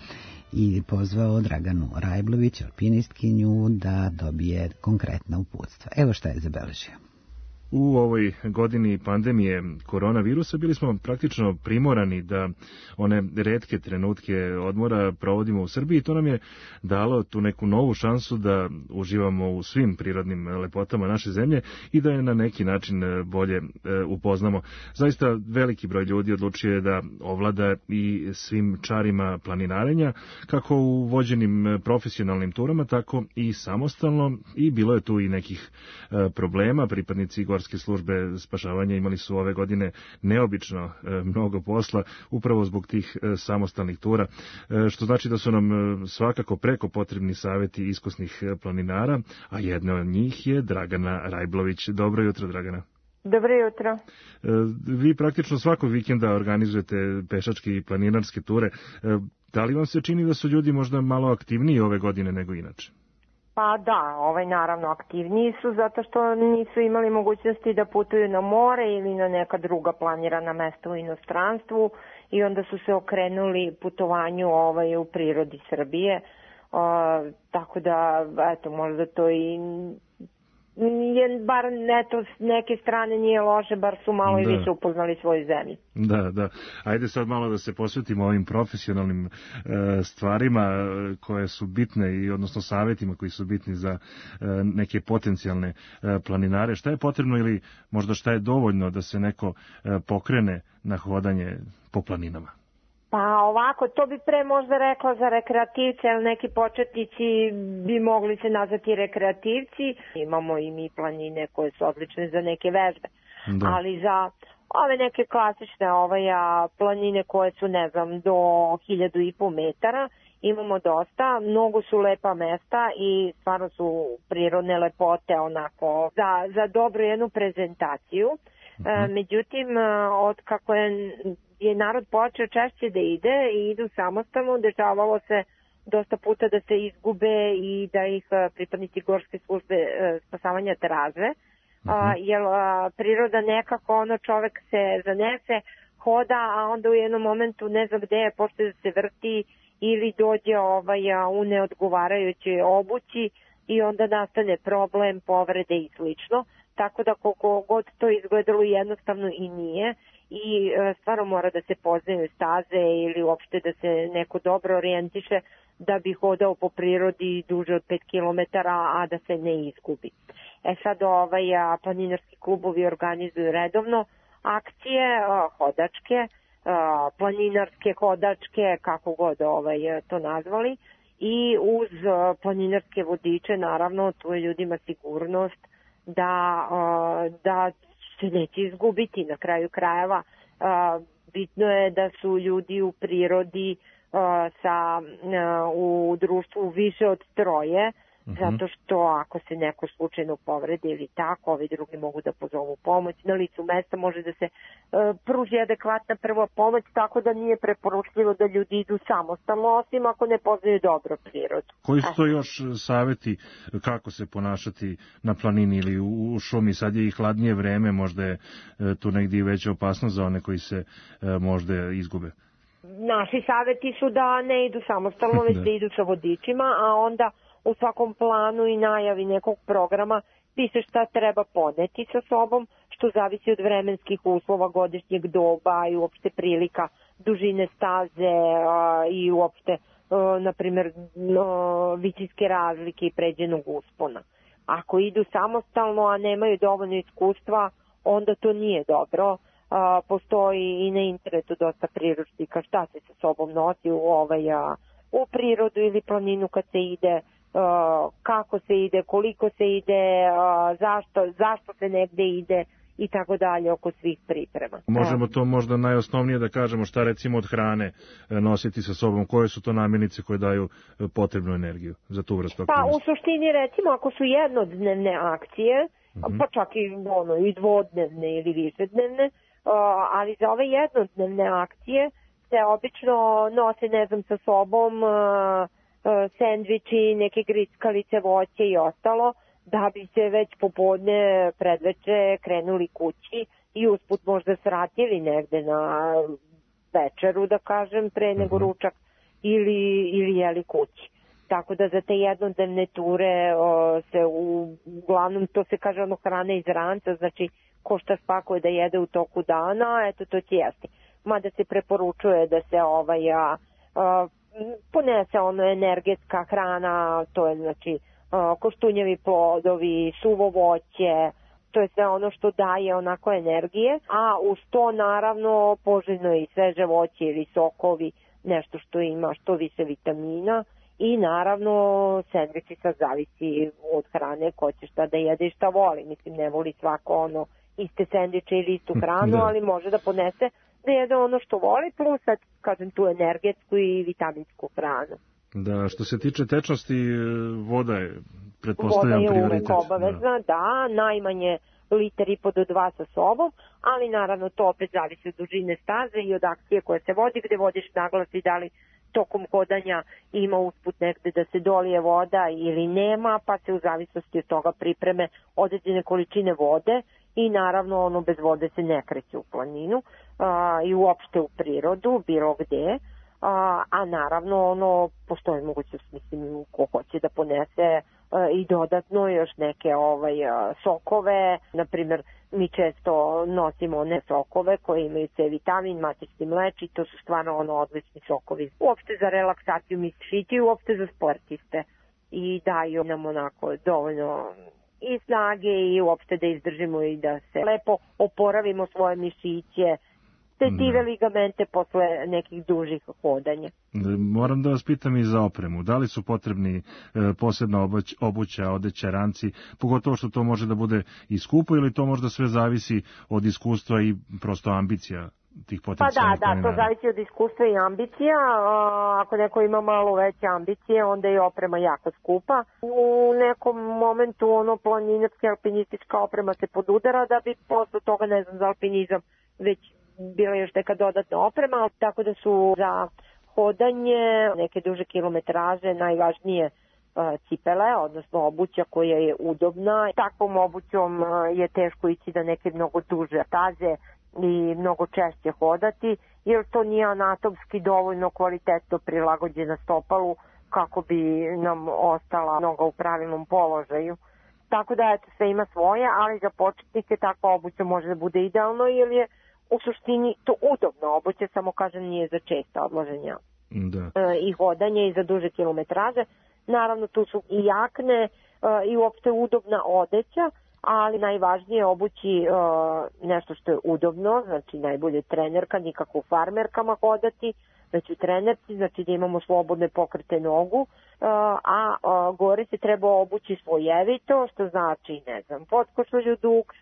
i pozvao Draganu Rajblović, alpinistkinju, da dobije konkretna uputstva. Evo šta je zabeležio. U ovoj godini pandemije koronavirusa bili smo praktično primorani da one retke trenutke odmora provodimo u Srbiji i to nam je dalo tu neku novu šansu da uživamo u svim prirodnim lepotama naše zemlje i da je na neki način bolje upoznamo. Zaista veliki broj ljudi odlučio je da ovlada i svim čarima planinarenja, kako u vođenim profesionalnim turama, tako i samostalno, i bilo je tu i nekih problema. Pripadnici Gorske službe spašavanja imali su ove godine neobično mnogo posla upravo zbog tih samostalnih tura, što znači da su nam svakako preko potrebni savjeti iskusnih planinara, a jedna od njih je Dragana Rajblović. Dobro jutro, Dragana. Dobro jutro. Vi praktično svakog vikenda organizujete pešačke i planinarske ture. Da li vam se čini da su ljudi možda malo aktivniji ove godine nego inače? Pa da, ovaj naravno aktivniji su zato što nisu imali mogućnosti da putuju na more ili na neka druga planirana mesta u inostranstvu i onda su se okrenuli putovanju ovaj u prirodi Srbije. Uh, tako da, eto, možda to i je, bar eto, s neke strane nije loše, bar su malo da. i više upoznali svoju zemlju. Da, da. Ajde sad malo da se posvetimo ovim profesionalnim e, stvarima koje su bitne, i odnosno savjetima koji su bitni za e, neke potencijalne e, planinare. Šta je potrebno ili možda šta je dovoljno da se neko e, pokrene na hodanje po planinama? Pa ovako, to bi pre možda rekla za rekreativce, ali neki početnici bi mogli se nazvati rekreativci. Imamo i mi planine koje su odlične za neke vežbe, da. ali za ove neke klasične ovaj, planine koje su, ne znam, do hiljadu i po metara, imamo dosta, mnogo su lepa mesta i stvarno su prirodne lepote onako za, za dobru jednu prezentaciju. Uh-huh. E, međutim, od kako je je narod počeo češće da ide i idu samostalno, dešavalo se dosta puta da se izgube i da ih pripadnici Gorske službe spasavanja traže, uh-huh. jer priroda nekako, ono, čovek se zanese, hoda, a onda u jednom momentu ne zna gde je, počne da se vrti ili dođe ovaj, u neodgovarajućoj obući i onda nastane problem, povrede i slično. Tako da koliko god to izgledalo jednostavno i nije, i stvarno mora da se poznaju staze ili uopšte da se neko dobro orijentiše da bi hodao po prirodi duže od pet kilometara, a da se ne izgubi. E sad ovaj, planinarski klubovi organizuju redovno akcije, hodačke, planinarske hodačke, kako god ovaj, to nazvali, i uz planinarske vodiče naravno tu je ljudima sigurnost da, da se neće izgubiti na kraju krajeva. Bitno je da su ljudi u prirodi sa, u društvu više od troje, uh-huh. zato što ako se neko slučajno povredi ili tako, ovi drugi mogu da pozovu pomoć. Na licu mesta može da se uh, pruži adekvatna prva pomoć, tako da nije preporučljivo da ljudi idu samostalno, osim ako ne poznaju dobro prirodu. Koji su to još savjeti kako se ponašati na planini ili u, u šumi? Sad je i hladnije vreme, možda je uh, tu negdje veća opasnost za one koji se uh, možda izgube. Naši savjeti su da ne idu samostalno, već da. da idu sa vodičima, a onda u svakom planu i najavi nekog programa piše šta treba poneti sa sobom, što zavisi od vremenskih uslova, godišnjeg doba i uopšte prilika, dužine staze a, i uopšte, a, na primjer, visiljske razlike i pređenog uspona. Ako idu samostalno, a nemaju dovoljno iskustva, onda to nije dobro. A, postoji i na internetu dosta priručnika šta se sa sobom nosi u, ovaj, a, u prirodu ili planinu kad se ide, a, kako se ide, koliko se ide, a, zašto, zašto se negde ide i tako dalje oko svih priprema. Možemo to možda najosnovnije da kažemo, šta recimo od hrane nositi sa sobom, koje su to namirnice koje daju potrebnu energiju za tu vrstu aktivnosti? Pa u suštini recimo ako su jednodnevne akcije, mm-hmm. pa čak i, ono, i dvodnevne ili višednevne, Uh, ali za ove jednodnevne akcije se obično nose, ne znam, sa sobom uh, uh, sendviči, neke grickalice, voće i ostalo, da bi se već popodne, predveče krenuli kući i usput možda sratili negde na večeru, da kažem, pre nego ručak ili, ili jeli kući. Tako da za te jednodnevne ture o, se u, uglavnom to se kaže ono hrana iz ranca, znači ko šta spakuje da jede u toku dana, eto to će jesti. Mada se preporučuje da se ovaj, a, a, ponese ono energetska hrana, to je znači a, koštunjevi plodovi, suvo voće, to je sve ono što daje onako energije, a uz to naravno poželjno je i sveže voće ili sokovi, nešto što ima što više vitamina. I naravno sendviči sad zavisi od hrane ko će šta da jede i šta voli. Mislim, ne voli svako ono iste sendviče ili istu hranu, da. Ali može da podnese da jede ono što voli, plus sad kažem tu energetsku i vitaminsku hranu. Da, što se tiče tečnosti, voda je pretpostavljam prioritet. Voda je uvek obavezna, da. da, najmanje liter i po do dva sa sobom, ali naravno to opet zavisi od dužine staze i od akcije koje se vodi, gde vodiš naglas i da li tokom hodanja ima usput negde da se dolije voda ili nema, pa se u zavisnosti od toga pripreme određene količine vode i naravno ono bez vode se ne kreće u planinu a, i uopšte u prirodu, bilo gde, a, a naravno ono postoji mogućnost, mislim, ko hoće da ponese a, i dodatno još neke ovaj a, sokove, na primjer mi često nosimo one sokove koji imaju C vitamin, matični mleč i to su stvarno ono odlični sokovi. Uopšte za relaksaciju mišića i uopšte za sportiste. I daju nam onako dovoljno i snage i uopšte da izdržimo i da se lepo oporavimo svoje mišiće, tetive ligamente posle nekih dužih hodanja. Moram da vas pitam i za opremu. Da li su potrebni e, posebna obuć, obuća, odeća, ranci, pogotovo što to može da bude i skupo ili to možda sve zavisi od iskustva i prosto ambicija tih potencijalnih Pa da, da, to zavisi od iskustva i ambicija. Ako neko ima malo veće ambicije, onda je oprema jako skupa. U nekom momentu ono planinarska alpinistička oprema se podudara da bi posle toga, ne znam, za alpinizam već bila još neka dodatna oprema, tako da su za hodanje neke duže kilometraže najvažnije cipele, odnosno obuća koja je udobna. Takvom obućom je teško ići da neke mnogo duže staze i mnogo češće hodati, jer to nije anatomski dovoljno kvalitetno prilagođena stopalu kako bi nam ostala noga u pravilnom položaju. Tako da eto, sve ima svoje, ali za početnike takva obuća može da bude idealno, jer je u suštini to udobno obuće, samo kažem nije za česta odlaženja da. e, i hodanje i za duže kilometraže. Naravno tu su i jakne e, i uopšte udobna odeća, ali najvažnije je obući e, nešto što je udobno, znači najbolje trenerka, nikako u farmerkama hodati, već u trenerci, znači da imamo slobodne pokrete nogu, a, a gore se treba obući slojevito, što znači, ne znam, potkošulju, duks,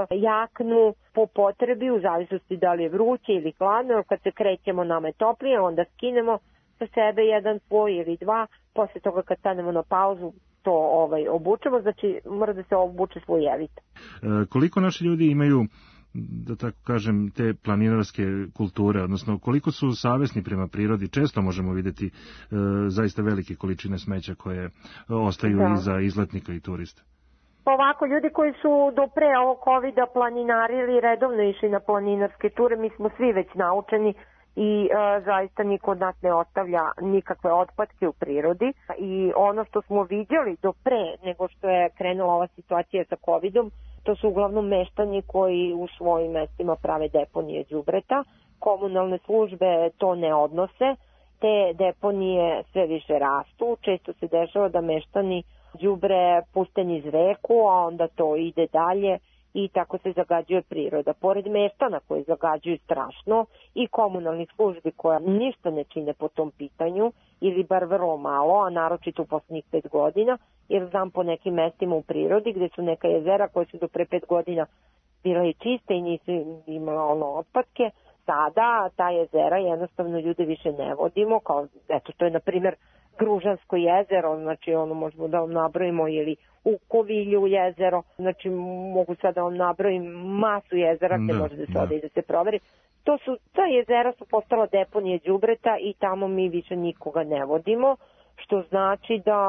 jaknu, po potrebi, u zavisnosti da li je vruće ili hladno, kad se krećemo nama je toplije, onda skinemo sa sebe jedan sloj ili dva, posle toga kad stanemo na pauzu, to ovaj obučemo, znači mora da se obuče slojevito. E, koliko naši ljudi imaju, da tako kažem, te planinarske kulture, odnosno koliko su savesni prema prirodi? Često možemo vidjeti e, zaista velike količine smeća koje ostaju da. Iza izletnika i turista. Ovako, ljudi koji su do pre ovog covida planinarili, redovno išli na planinarske ture, mi smo svi već naučeni i e, zaista niko od nas ne ostavlja nikakve otpadke u prirodi. I ono što smo viđali do pre nego što je krenula ova situacija sa covidom, to su uglavnom meštani koji u svojim mestima prave deponije đubreta. Komunalne službe to ne odnose, te deponije sve više rastu. Često se dešava da meštani đubre puste niz reku, a onda to ide dalje i tako se zagađuje priroda. Pored meštana koji zagađuju strašno i komunalnih službi koja ništa ne čine po tom pitanju ili bar vrlo malo, a naročito u poslednjih pet godina, jer znam po nekim mestima u prirodi gde su neka jezera koje su do pre pet godina bila i čiste i nisu imala ono otpadke. Sada ta jezera jednostavno ljude više ne vodimo, kao eto to je na primjer Gružansko jezero, znači ono možemo da vam nabrojimo, ili u Kovilju jezero, znači mogu sad da vam nabrojim masu jezera gde može da se ode i da se proveri. To su, ta jezera su postala deponije đubreta i tamo mi više nikoga ne vodimo, što znači da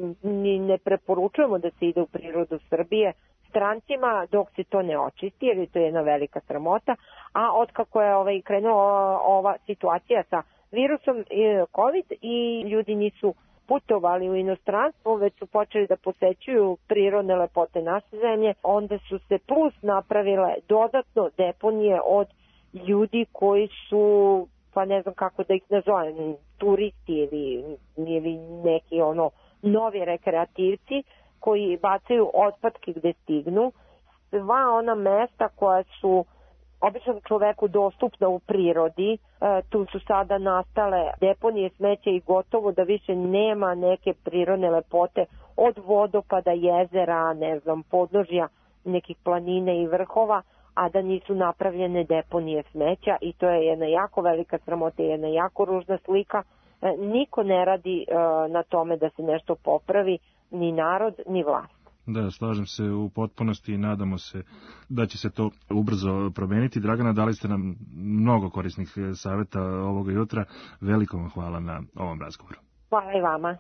ni ne preporučujemo da se ide u prirodu Srbije strancima dok se to ne očisti, jer je to jedna velika sramota, a otkako je ovaj, krenula ova situacija sa virusom COVID i ljudi nisu putovali u inostranstvo, već su počeli da posećuju prirodne lepote naše zemlje, onda su se plus napravile dodatno deponije od ljudi koji su, pa ne znam kako da ih nazovem, turisti ili, ili neki ono novi rekreativci koji bacaju otpadke gde stignu. Sva ona mesta koja su običnom čoveku dostupna u prirodi, tu su sada nastale deponije smeća i gotovo da više nema neke prirodne lepote od vodopada, jezera, ne znam, podnožja nekih planine i vrhova, a da nisu napravljene deponije smeća i to je jedna jako velika sramota, jedna jako ružna slika. Niko ne radi na tome da se nešto popravi, ni narod, ni vlast. Da, slažem se u potpunosti i nadamo se da će se to ubrzo promeniti. Dragana, dali ste nam mnogo korisnih savjeta ovoga jutra. Veliko vam hvala na ovom razgovoru. Hvala i vama.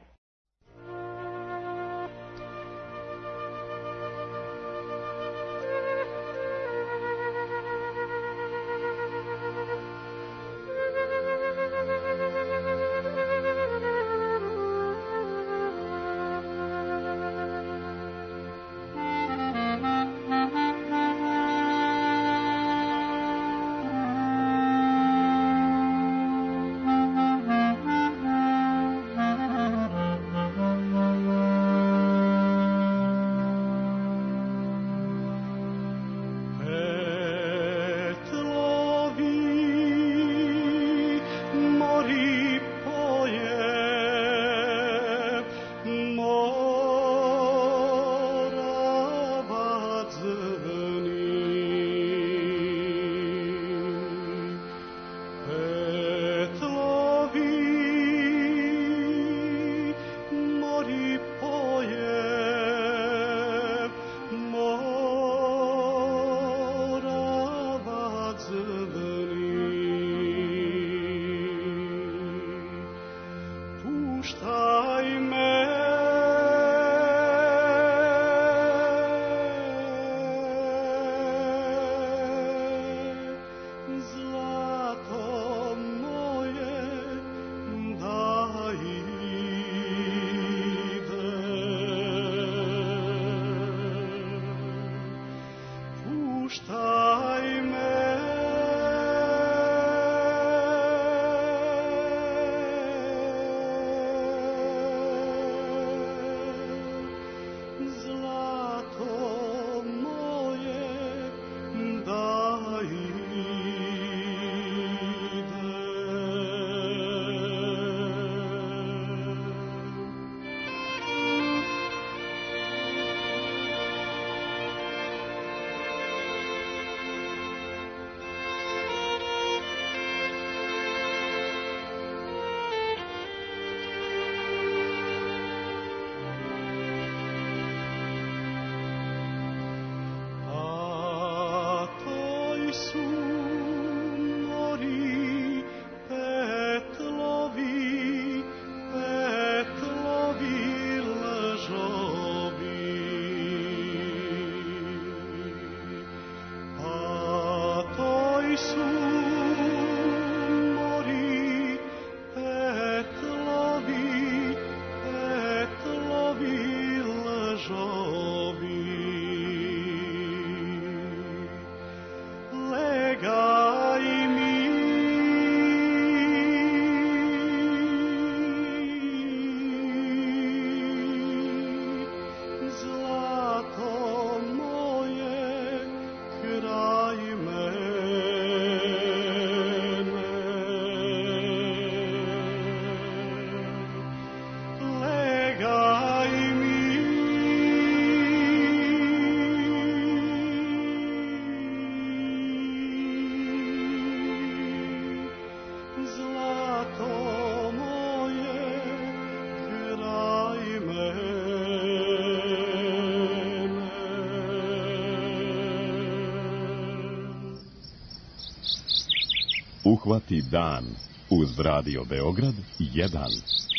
Uhvati dan uz Radio Beograd jedan.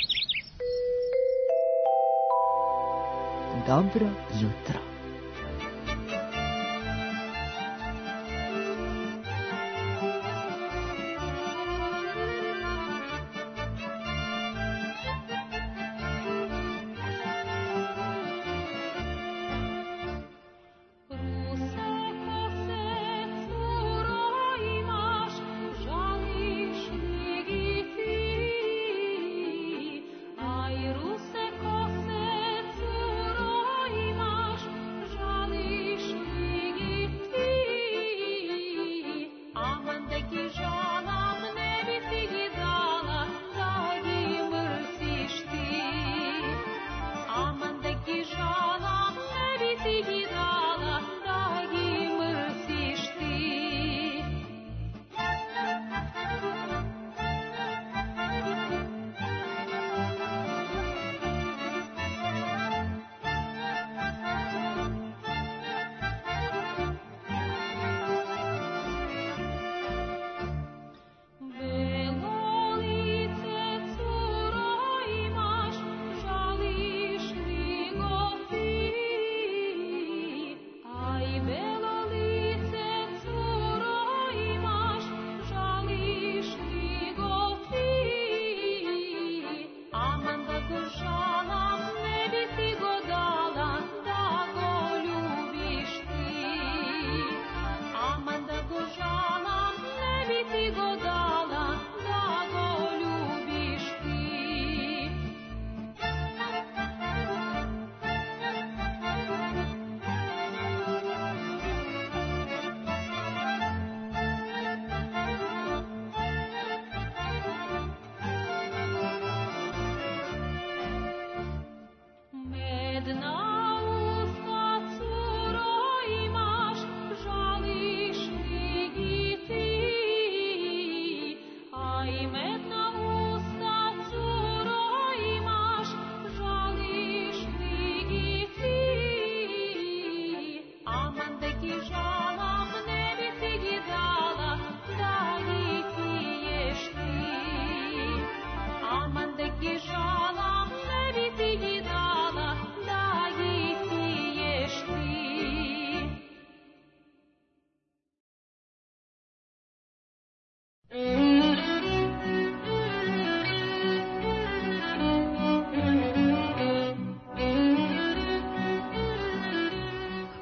Dobro jutro.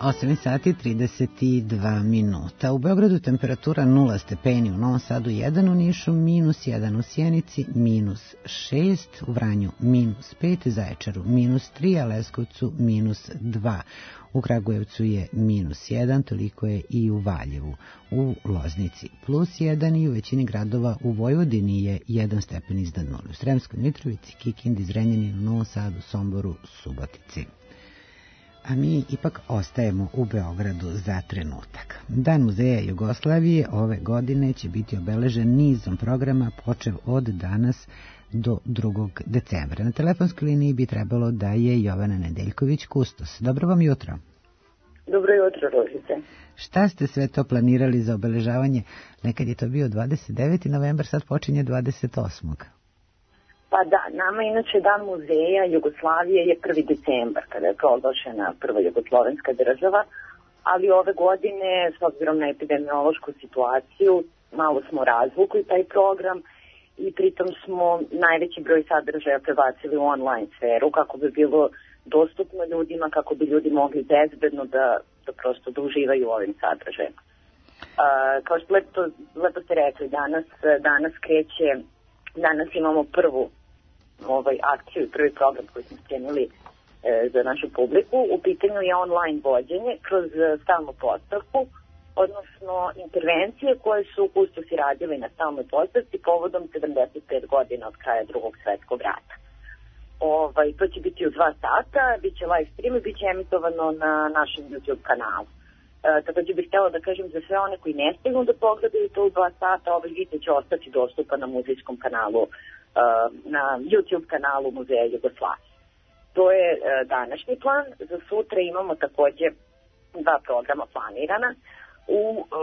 osam sati trideset dva minuta. U Beogradu temperatura nula stepeni, u Novom Sadu jedan, u Nišu minus jedan, u Sjenici minus šest, u Vranju minus pet, Zaječaru minus tri, a Leskovcu minus dva. U Kragujevcu je minus jedan, toliko je i u Valjevu. U Loznici plus jedan i u većini gradova u Vojvodini je jedan stepen iznad nule. U Sremskoj Mitrovici, Kikindi, Zrenjaninu, Novom Sadu, Somboru, Subotici. A mi ipak ostajemo u Beogradu za trenutak. Dan muzeja Jugoslavije ove godine će biti obeležen nizom programa počev od danas do drugog decembra. Na telefonskoj liniji bi trebalo da je Jovana Nedeljković kustos. Dobro vam jutro. Dobro jutro, Rožice. Šta ste sve to planirali za obeležavanje? Nekad je to bio dvadeset deveti novembar, sad počinje dvadeset osmog Pa da, nama inače Dan muzeja Jugoslavije je prvi decembar, kada je proglašena prva jugoslovenska država, ali ove godine, s obzirom na epidemiološku situaciju, malo smo razvukli taj program i pritom smo najveći broj sadržaja prebacili u online sferu kako bi bilo dostupno ljudima, kako bi ljudi mogli bezbedno da, da prosto da uživaju ovim sadržajima. Uh, kao što lepo, lepo ste rekli, danas, danas kreće, danas imamo prvu ovaj, akciju i prvi program koji smo spremili e, za našu publiku. U pitanju je online vođenje kroz stalnu postavku, odnosno intervencije koje su kustosi radili na stalnoj postavci povodom sedamdeset pet godina od kraja drugog svetskog rata. Ovaj, to će biti u dva sata, bit će live stream i bit će emitovano na našem YouTube kanalu. E, također bih htjela da kažem za sve one koji ne stignu da pogledaju to u dva sata, ovaj video će ostati dostupan na muzejskom kanalu, e, na YouTube kanalu Muzeja Jugoslavije. To je e, današnji plan. Za sutra imamo također dva programa planirana. U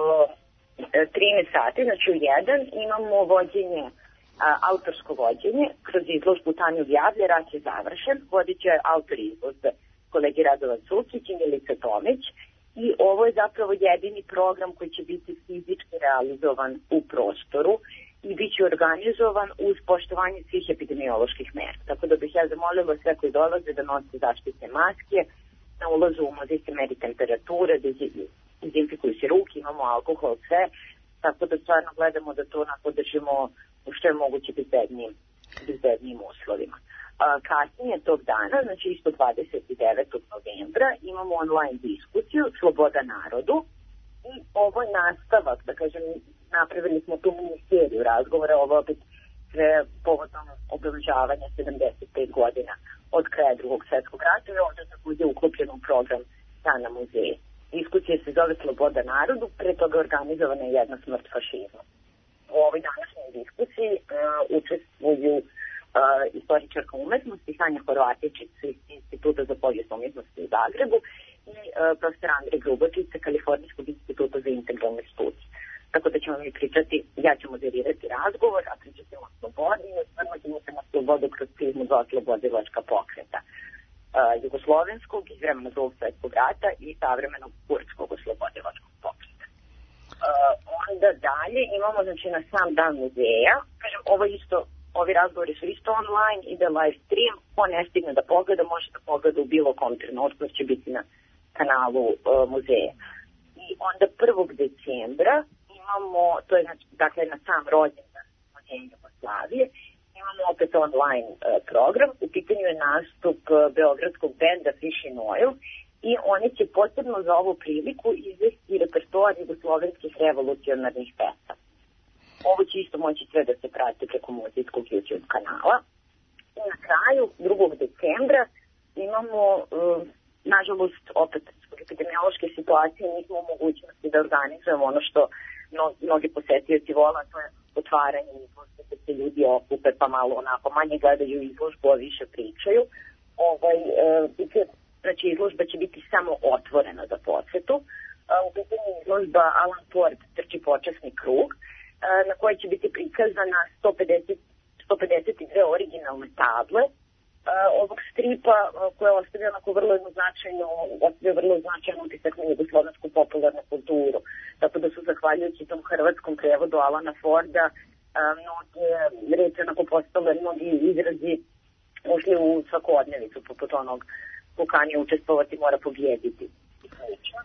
e, trinaest sati, znači u jedan, imamo vođenje, a, autorsko vođenje kroz izložbu Tanju Vjavlje, Rat je završen. Vodit će autor izložbe kolegi Radovan Cukić i Milica Tomić. I ovo je zapravo jedini program koji će biti fizički realizovan u prostoru i bit će organizovan uz poštovanje svih epidemioloških mera. Tako da bih ja zamolila sve koji dolaze da nose zaštitne maske, na ulazu u muzej se meri temperature, dezinfikuju se ruke, imamo alkohol, sve, tako da stvarno gledamo da to onako držimo u što je moguće bezbednijim, bezbednijim uslovima. A, kasnije tog dana, znači isto dvadeset devetog novembra, imamo online diskusiju Sloboda narodu i ovo je nastavak, da kažem, napravili smo tu ministeriju razgovora, ovo opet sve povodom obeležavanja sedamdeset pet godina od kraja drugog svetskog rata i ovdje također uklopljeno u program Dana muzeja. Diskusija se zove Sloboda narodu, pre toga organizovana je jedna smrt fašizma. U ovoj današnjoj diskusiji uh, učestvuju Uh, istoričarka umetnosti Sanja Horvatičić iz Instituta za povijest umjetnosti u Zagrebu i uh, profesor Andrej Grubačić sa Kalifornijskog instituta za integralne studije. Tako da ćemo mi pričati, ja ću moderirati razgovor, a pričati ćemo o slobodi i osvrnućemo se na slobodu kroz prizmu dva slobodilačka pokreta. Uh, jugoslovenskog iz vremena drugog svetskog rata i savremenog kurdskog oslobodilačkog pokreta. Uh, onda dalje imamo znači na sam dan muzeja, kažem ovo isto. Ovi razgovori su isto online, ide live stream, ko ne stigne da pogleda, može da pogleda u bilo kom trenutku, će biti na kanalu uh, muzeja. I onda prvog decembra imamo, to je dakle na sam rođendan Muzeja Jugoslavije, imamo opet online uh, program, u pitanju je nastup uh, beogradskog benda Fish and Oil i oni će posebno za ovu priliku izvesti repertoar jugoslovenskih revolucionarnih pesama. Ovo će isto moći sve da se prati preko muzejskog YouTube kanala. I na kraju, drugog decembra, imamo, um, nažalost, opet, zbog epidemiološke situacije, nismo u mogućnosti da organizujemo ono što mnogi, mnogi posetioci vole, to je otvaranje izložbe, da se ljudi okupe, pa malo onako manje gledaju izložbu, a više pričaju. Ovaj, uh, znači, izložba će biti samo otvorena za posetu. Uh, u pitanju izložba Alan Ford trči počasni krug, na kojoj će biti prikazana sto pedeset, sto pedeset dve originalne table uh, ovog stripa uh, koja ostavlja onako vrlo jednoznačajno, ostavlja vrlo značajan utisak na jugoslovensku popularnu kulturu. Tako da su zahvaljujući tom hrvatskom prevodu Alana Forda uh, mnoge reči onako postale, mnogi izrazi ušli u svakodnevicu, poput onog ko kani učestvovati mora pobjediti.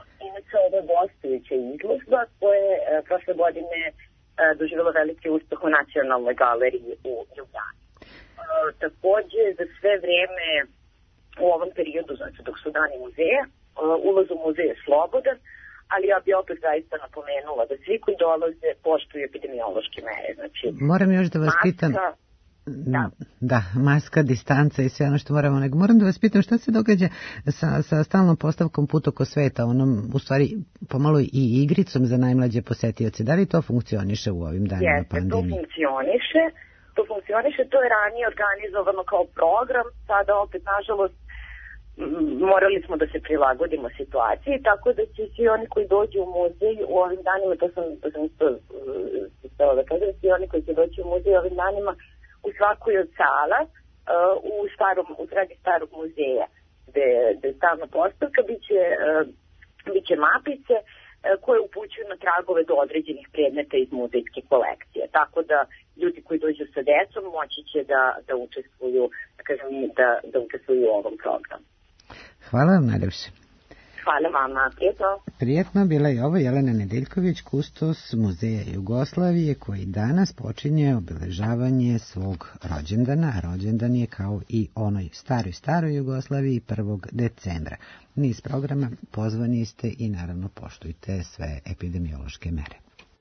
je gostujuća izložba koja je prošle godine doživjela veliki uspeh u Nacionalnoj galeriji u Ljubljani. Takođe, za sve vreme u ovom periodu, znači dok su dani muzeja, ulaz u muzej je slobodan, ali ja bi opet zaista napomenula da svi koji dolaze poštuju epidemiološke mere. Znači, moram još da vas maska, pitam... Da. da, maska, distanca i sve ono što moramo, nego moram da vas pitam šta se događa sa, sa stalnom postavkom Put oko sveta, onom u stvari pomalo i igricom za najmlađe posetioce. Da li to funkcioniše u ovim danima Jeste, pandemije? to funkcioniše. To funkcioniše, to je ranije organizovano kao program, sada opet, nažalost, morali smo da se prilagodimo situaciji, tako da će svi oni koji dođu u muzej u ovim danima, to sam, to sam isto htjela da kažem, svi oni koji će doći u muzej u ovim danima, u svakoj od sala, u, starom, u zgradi starog muzeja, gde, gde je stalna postavka, biće, biće mapice koje upućuju na tragove do određenih predmeta iz muzejske kolekcije. Tako da ljudi koji dođu sa decom moći će da, da učestvuju, da kažem, da, da učestvuju u ovom programu. Hvala vam najljepše. Hvala vama, prijetno. Prijetno, bila je ovo Jelena Nedeljković, kustos Muzeja Jugoslavije, koji danas počinje obeležavanje svog rođendana, a rođendan je kao i onoj staroj, staroj Jugoslaviji prvog decembra. Niz programa, pozvani ste i naravno poštujte sve epidemiološke mere.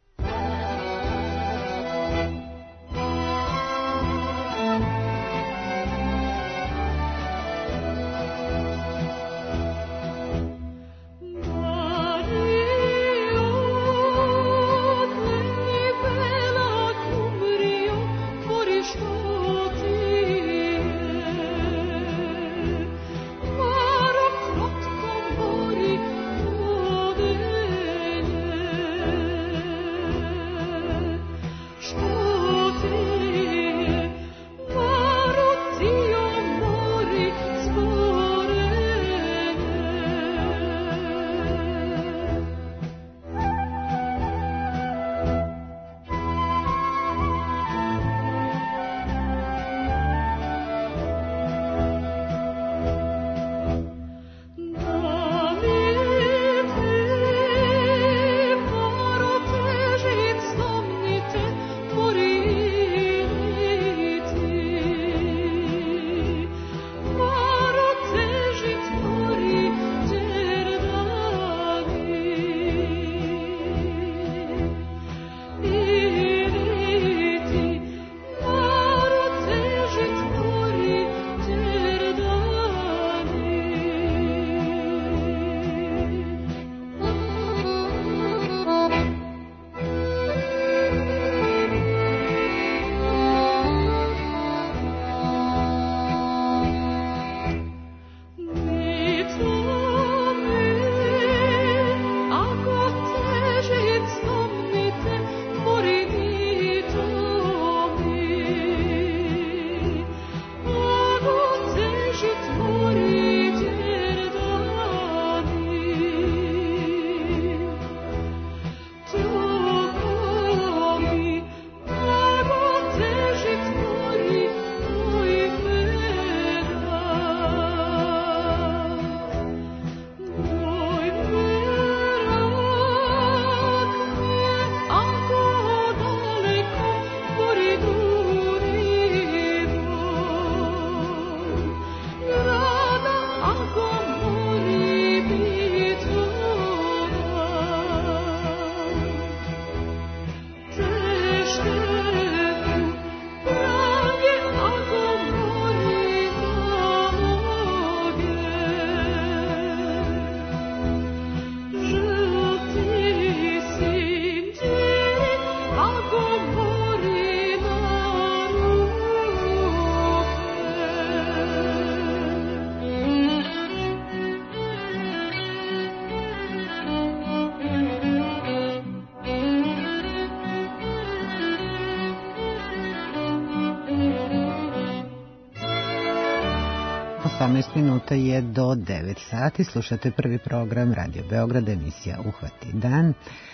osamnaest minuta je do devet sati. Slušate prvi program Radio Beograd, emisija Uhvati dan.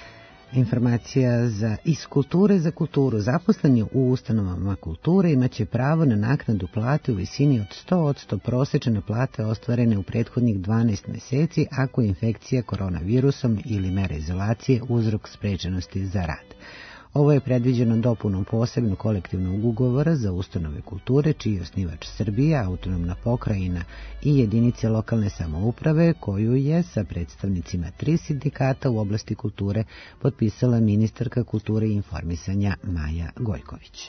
Informacija za, iz kulture za kulturu. Zaposleni u ustanovama kulture imaće pravo na naknadu plate u visini od sto posto prosečne plate ostvarene u prethodnih dvanaest meseci ako je infekcija koronavirusom ili mera izolacije uzrok sprečenosti za rad. Ovo je predviđeno dopunom posebno kolektivnog ugovora za ustanove kulture, čiji je osnivač Srbija, autonomna pokrajina i jedinice lokalne samouprave, koju je sa predstavnicima tri sindikata u oblasti kulture potpisala ministarka kulture i informisanja Maja Gojković.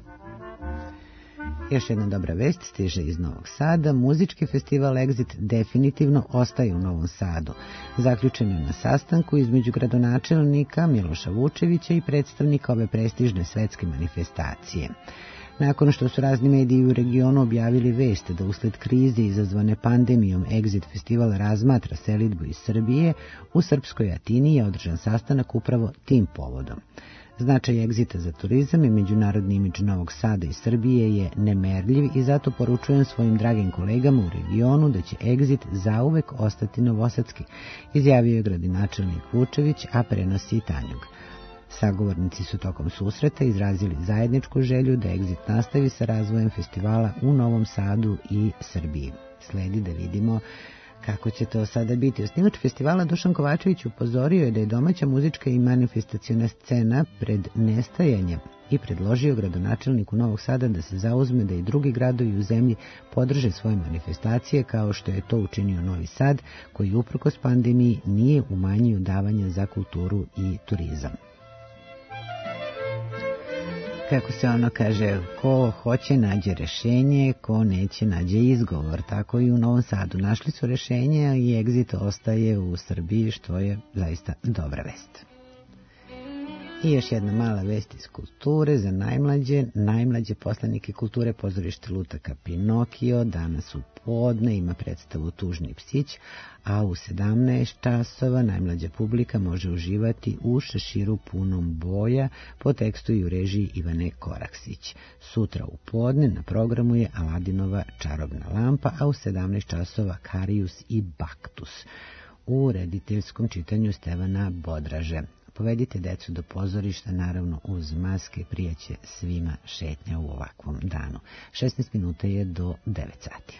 Još jedna dobra vest stiže iz Novog Sada. Muzički festival Exit definitivno ostaje u Novom Sadu. Zaključen je na sastanku između gradonačelnika Miloša Vučevića i predstavnika ove prestižne svetske manifestacije. Nakon što su razni mediji u regionu objavili vest da usled krize izazvane pandemijom Exit festival razmatra selidbu iz Srbije, u srpskoj Atini je održan sastanak upravo tim povodom. Značaj Exita za turizam i međunarodni imidž Novog Sada i Srbije je nemerljiv i zato poručujem svojim dragim kolegama u regionu da će Exit zauvek ostati novosadski, izjavio je gradonačelnik Vučević, a prenosi i Tanjug. Sagovornici su tokom susreta izrazili zajedničku želju da Exit nastavi sa razvojem festivala u Novom Sadu i Srbiji. Sledi da vidimo kako će to sada biti. Osnivač festivala Dušan Kovačević upozorio je da je domaća muzička i manifestaciona scena pred nestajanjem i predložio gradonačelniku Novog Sada da se zauzme da i drugi gradovi u zemlji podrže svoje manifestacije kao što je to učinio Novi Sad, koji uprkos pandemiji nije umanjio davanja za kulturu i turizam. Kako se ono kaže, ko hoće nađe rešenje, ko neće nađe izgovor. Tako i u Novom Sadu našli su rešenje i Exit ostaje u Srbiji, što je zaista dobra vest. I još jedna mala vest iz kulture za najmlađe. Najmlađe poslanike kulture pozorište Lutaka Pinokio danas u podne ima predstavu Tužni psić, a u sedamnaest časova najmlađa publika može uživati u Šeširu punom boja po tekstu i u režiji Ivane Koraksić. Sutra u podne na programu je Aladinova čarobna lampa, a u sedamnaest časova Karijus i Baktus u rediteljskom čitanju Stevana Bodraže. Povedite decu do pozorišta, naravno uz maske, prijaće svima šetnja u ovakvom danu. šesnaest minuta je do devet sati.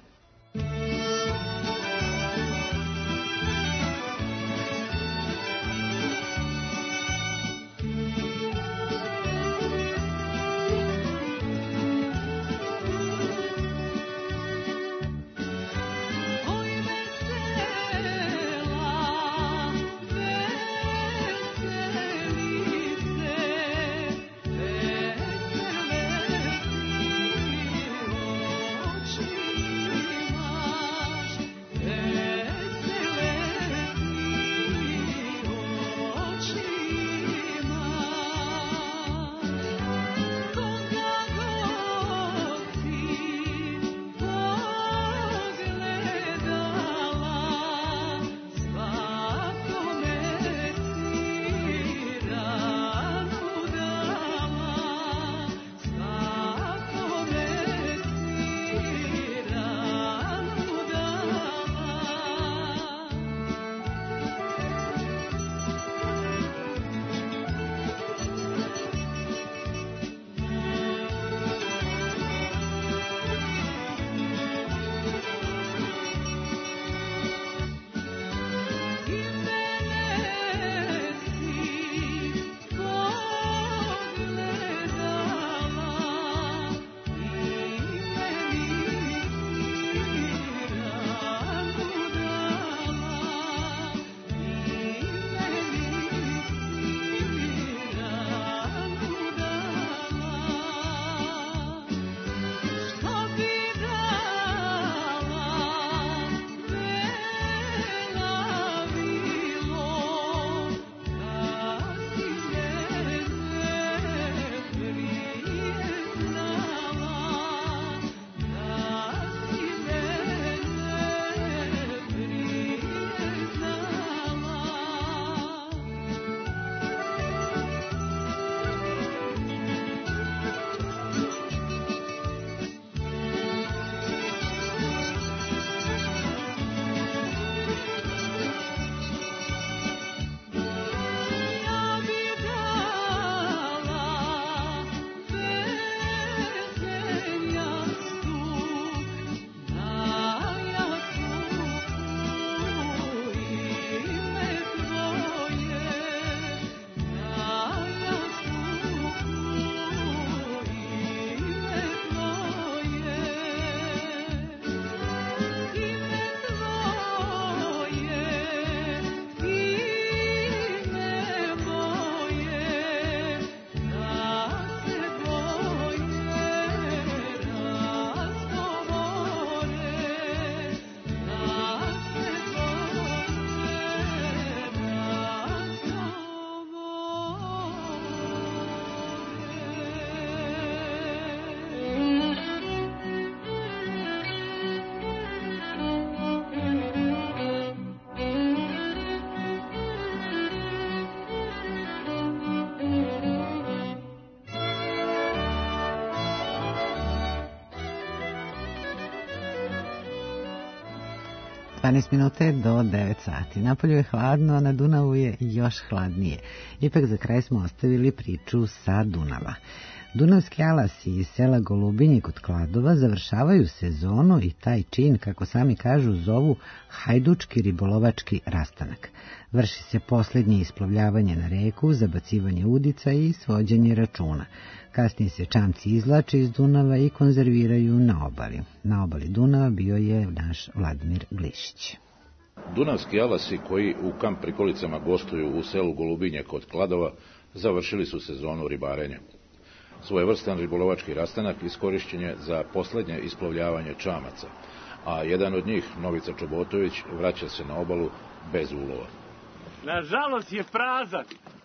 dvanaest minuta do devet sati. Napolju je hladno, a na Dunavu je još hladnije. Ipak za kraj smo ostavili priču sa Dunava. Dunavski alasi iz sela Golubinje kod Kladova završavaju sezonu i taj čin, kako sami kažu, zovu hajdučki ribolovački rastanak. Vrši se posljednje isplovljavanje na reku, zabacivanje udica i svođenje računa. Kasnije se čamci izvlače iz Dunava i konzerviraju na obali. Na obali Dunava bio je naš Vladimir Glišić. Dunavski alasi koji u kamp prikolicama gostuju u selu Golubinje kod Kladova završili su sezonu ribarenja. Svojevrstan ribolovački rastanak iskorišćen je za posljednje isplovljavanje čamaca, a jedan od njih, Novica Čobotović, vraća se na obalu bez ulova. Nažalost je prazan,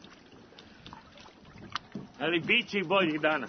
ali bit će i boljih dana.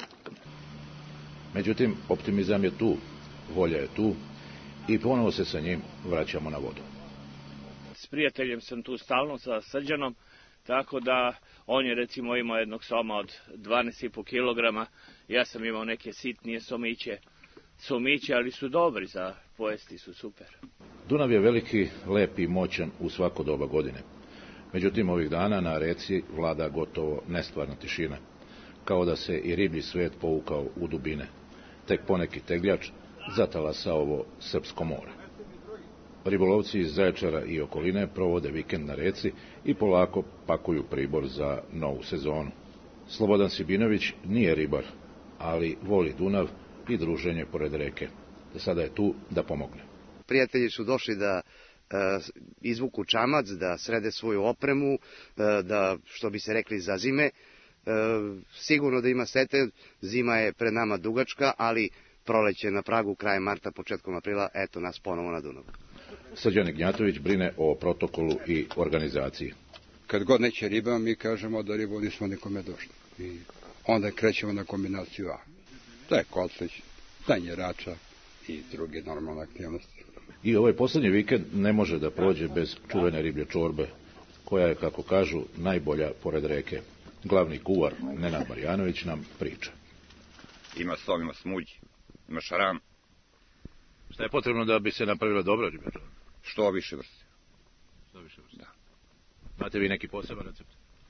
Međutim, optimizam je tu, volja je tu i ponovo se sa njim vraćamo na vodu. S prijateljem sam tu stalno sa Srđanom, tako da on je recimo imao jednog soma od dvanaest i po kilograma, ja sam imao neke sitnije somiće, somiće, ali su dobri za pojesti, su super. Dunav je veliki, lep i moćan u svako doba godine. Međutim, ovih dana na reci vlada gotovo nestvarna tišina, kao da se i riblji svet povukao u dubine. Tek poneki tegljač zatalasa ovo srpsko more. Ribolovci iz Zaječara i okoline provode vikend na reci i polako pakuju pribor za novu sezonu. Slobodan Sibinović nije ribar, ali voli Dunav i druženje pored reke. Sada je tu da pomogne. Prijatelji su došli da e, izvuku čamac, da srede svoju opremu, e, da, što bi se rekli, za zime. E, sigurno da ima sete, zima je pred nama dugačka, ali proleće na pragu, krajem marta, početkom aprila, eto nas ponovo na Dunavu. Srđan Ignjatović brine o protokolu i organizaciji. Kad god neće riba, mi kažemo da ribu nismo nikome došli. I onda krećemo na kombinaciju A. To je kotlić, tanjerača i druge normalne aktivnosti. I ovaj posljednji vikend ne može da prođe bez čuvene riblje čorbe, koja je, kako kažu, najbolja pored reke. Glavni kuvar, Nenad Marjanović, nam priča. Ima sol, ima smuđ, ima šaram. Šta je potrebno da bi se napravila dobra riblja čorba? Što više vrste. Što više vrste. Da. Imate vi neki poseban recept?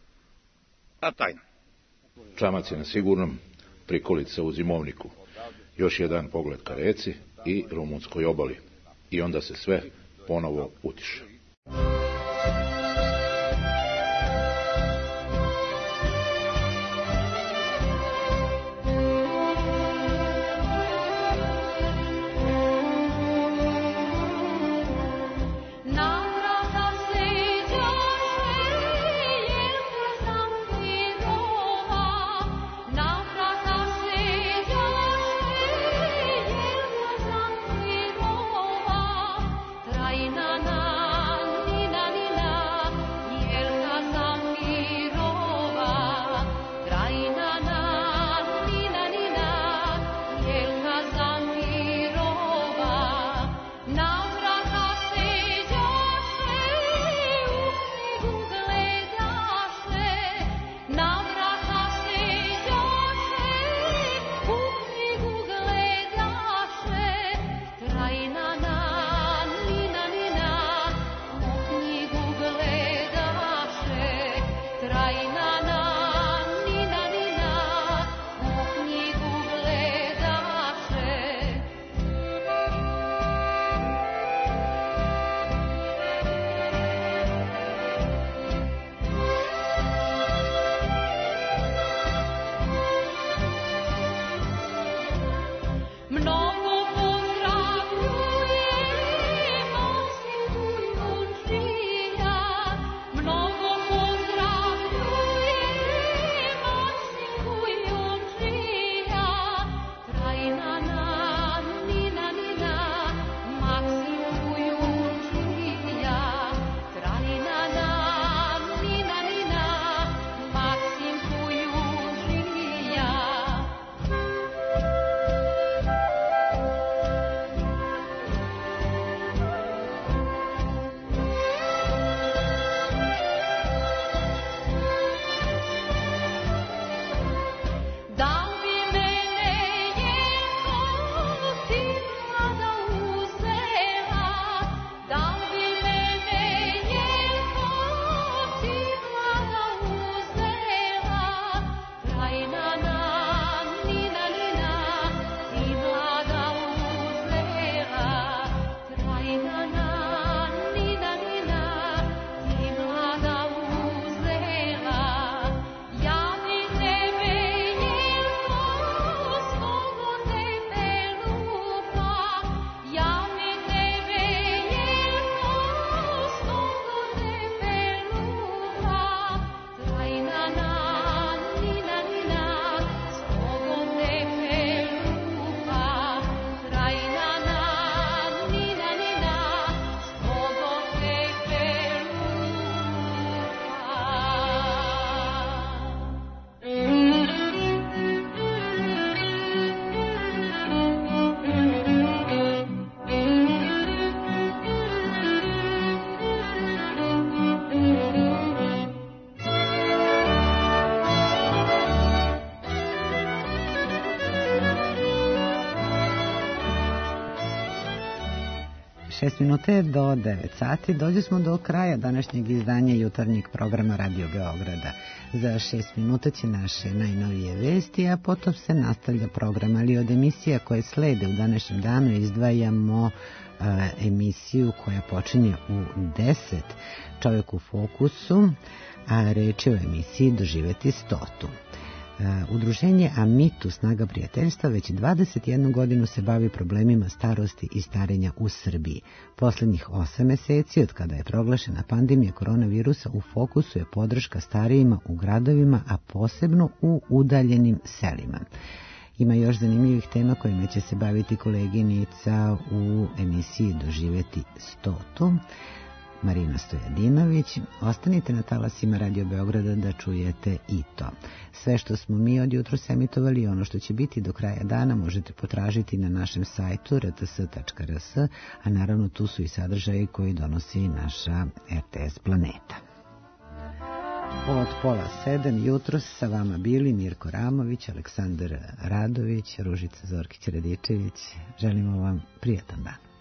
A tajno. Čamac je na sigurnom, prikolica u zimovniku. Još jedan pogled ka reci i rumunskoj obali. I onda se sve ponovo utiše. Na šest minuta je do devet sati. Dođe smo do kraja današnjeg izdanja jutarnjeg programa Radio Beograda. Za šest minuta će naše najnovije vesti, a potom se nastavlja program, ali od emisija koje slede u današnjem danu izdvajamo a, emisiju koja počinje u deset, Čovjek u fokusu, a reč je o emisiji Doživeti stotu. Udruženje Amitu Snaga prijateljstva već dvadeset jednu godinu se bavi problemima starosti i starenja u Srbiji. Poslednjih osam meseci, od kada je proglašena pandemija koronavirusa, u fokusu je podrška starijima u gradovima, a posebno u udaljenim selima. Ima još zanimljivih tema kojima će se baviti koleginica u emisiji Doživeti stotu. Marina Stojadinović. Ostanite na talasima Radio Beograda da čujete i to. Sve što smo mi od jutros emitovali i ono što će biti do kraja dana možete potražiti na našem sajtu r t s tačka r s, a naravno tu su i sadržaji koji donosi naša R T S Planeta. Od pola sedam jutros sa vama bili Mirko Ramović, Aleksandar Radović, Ružica Zorkić-Radičević. Želimo vam prijatan dan.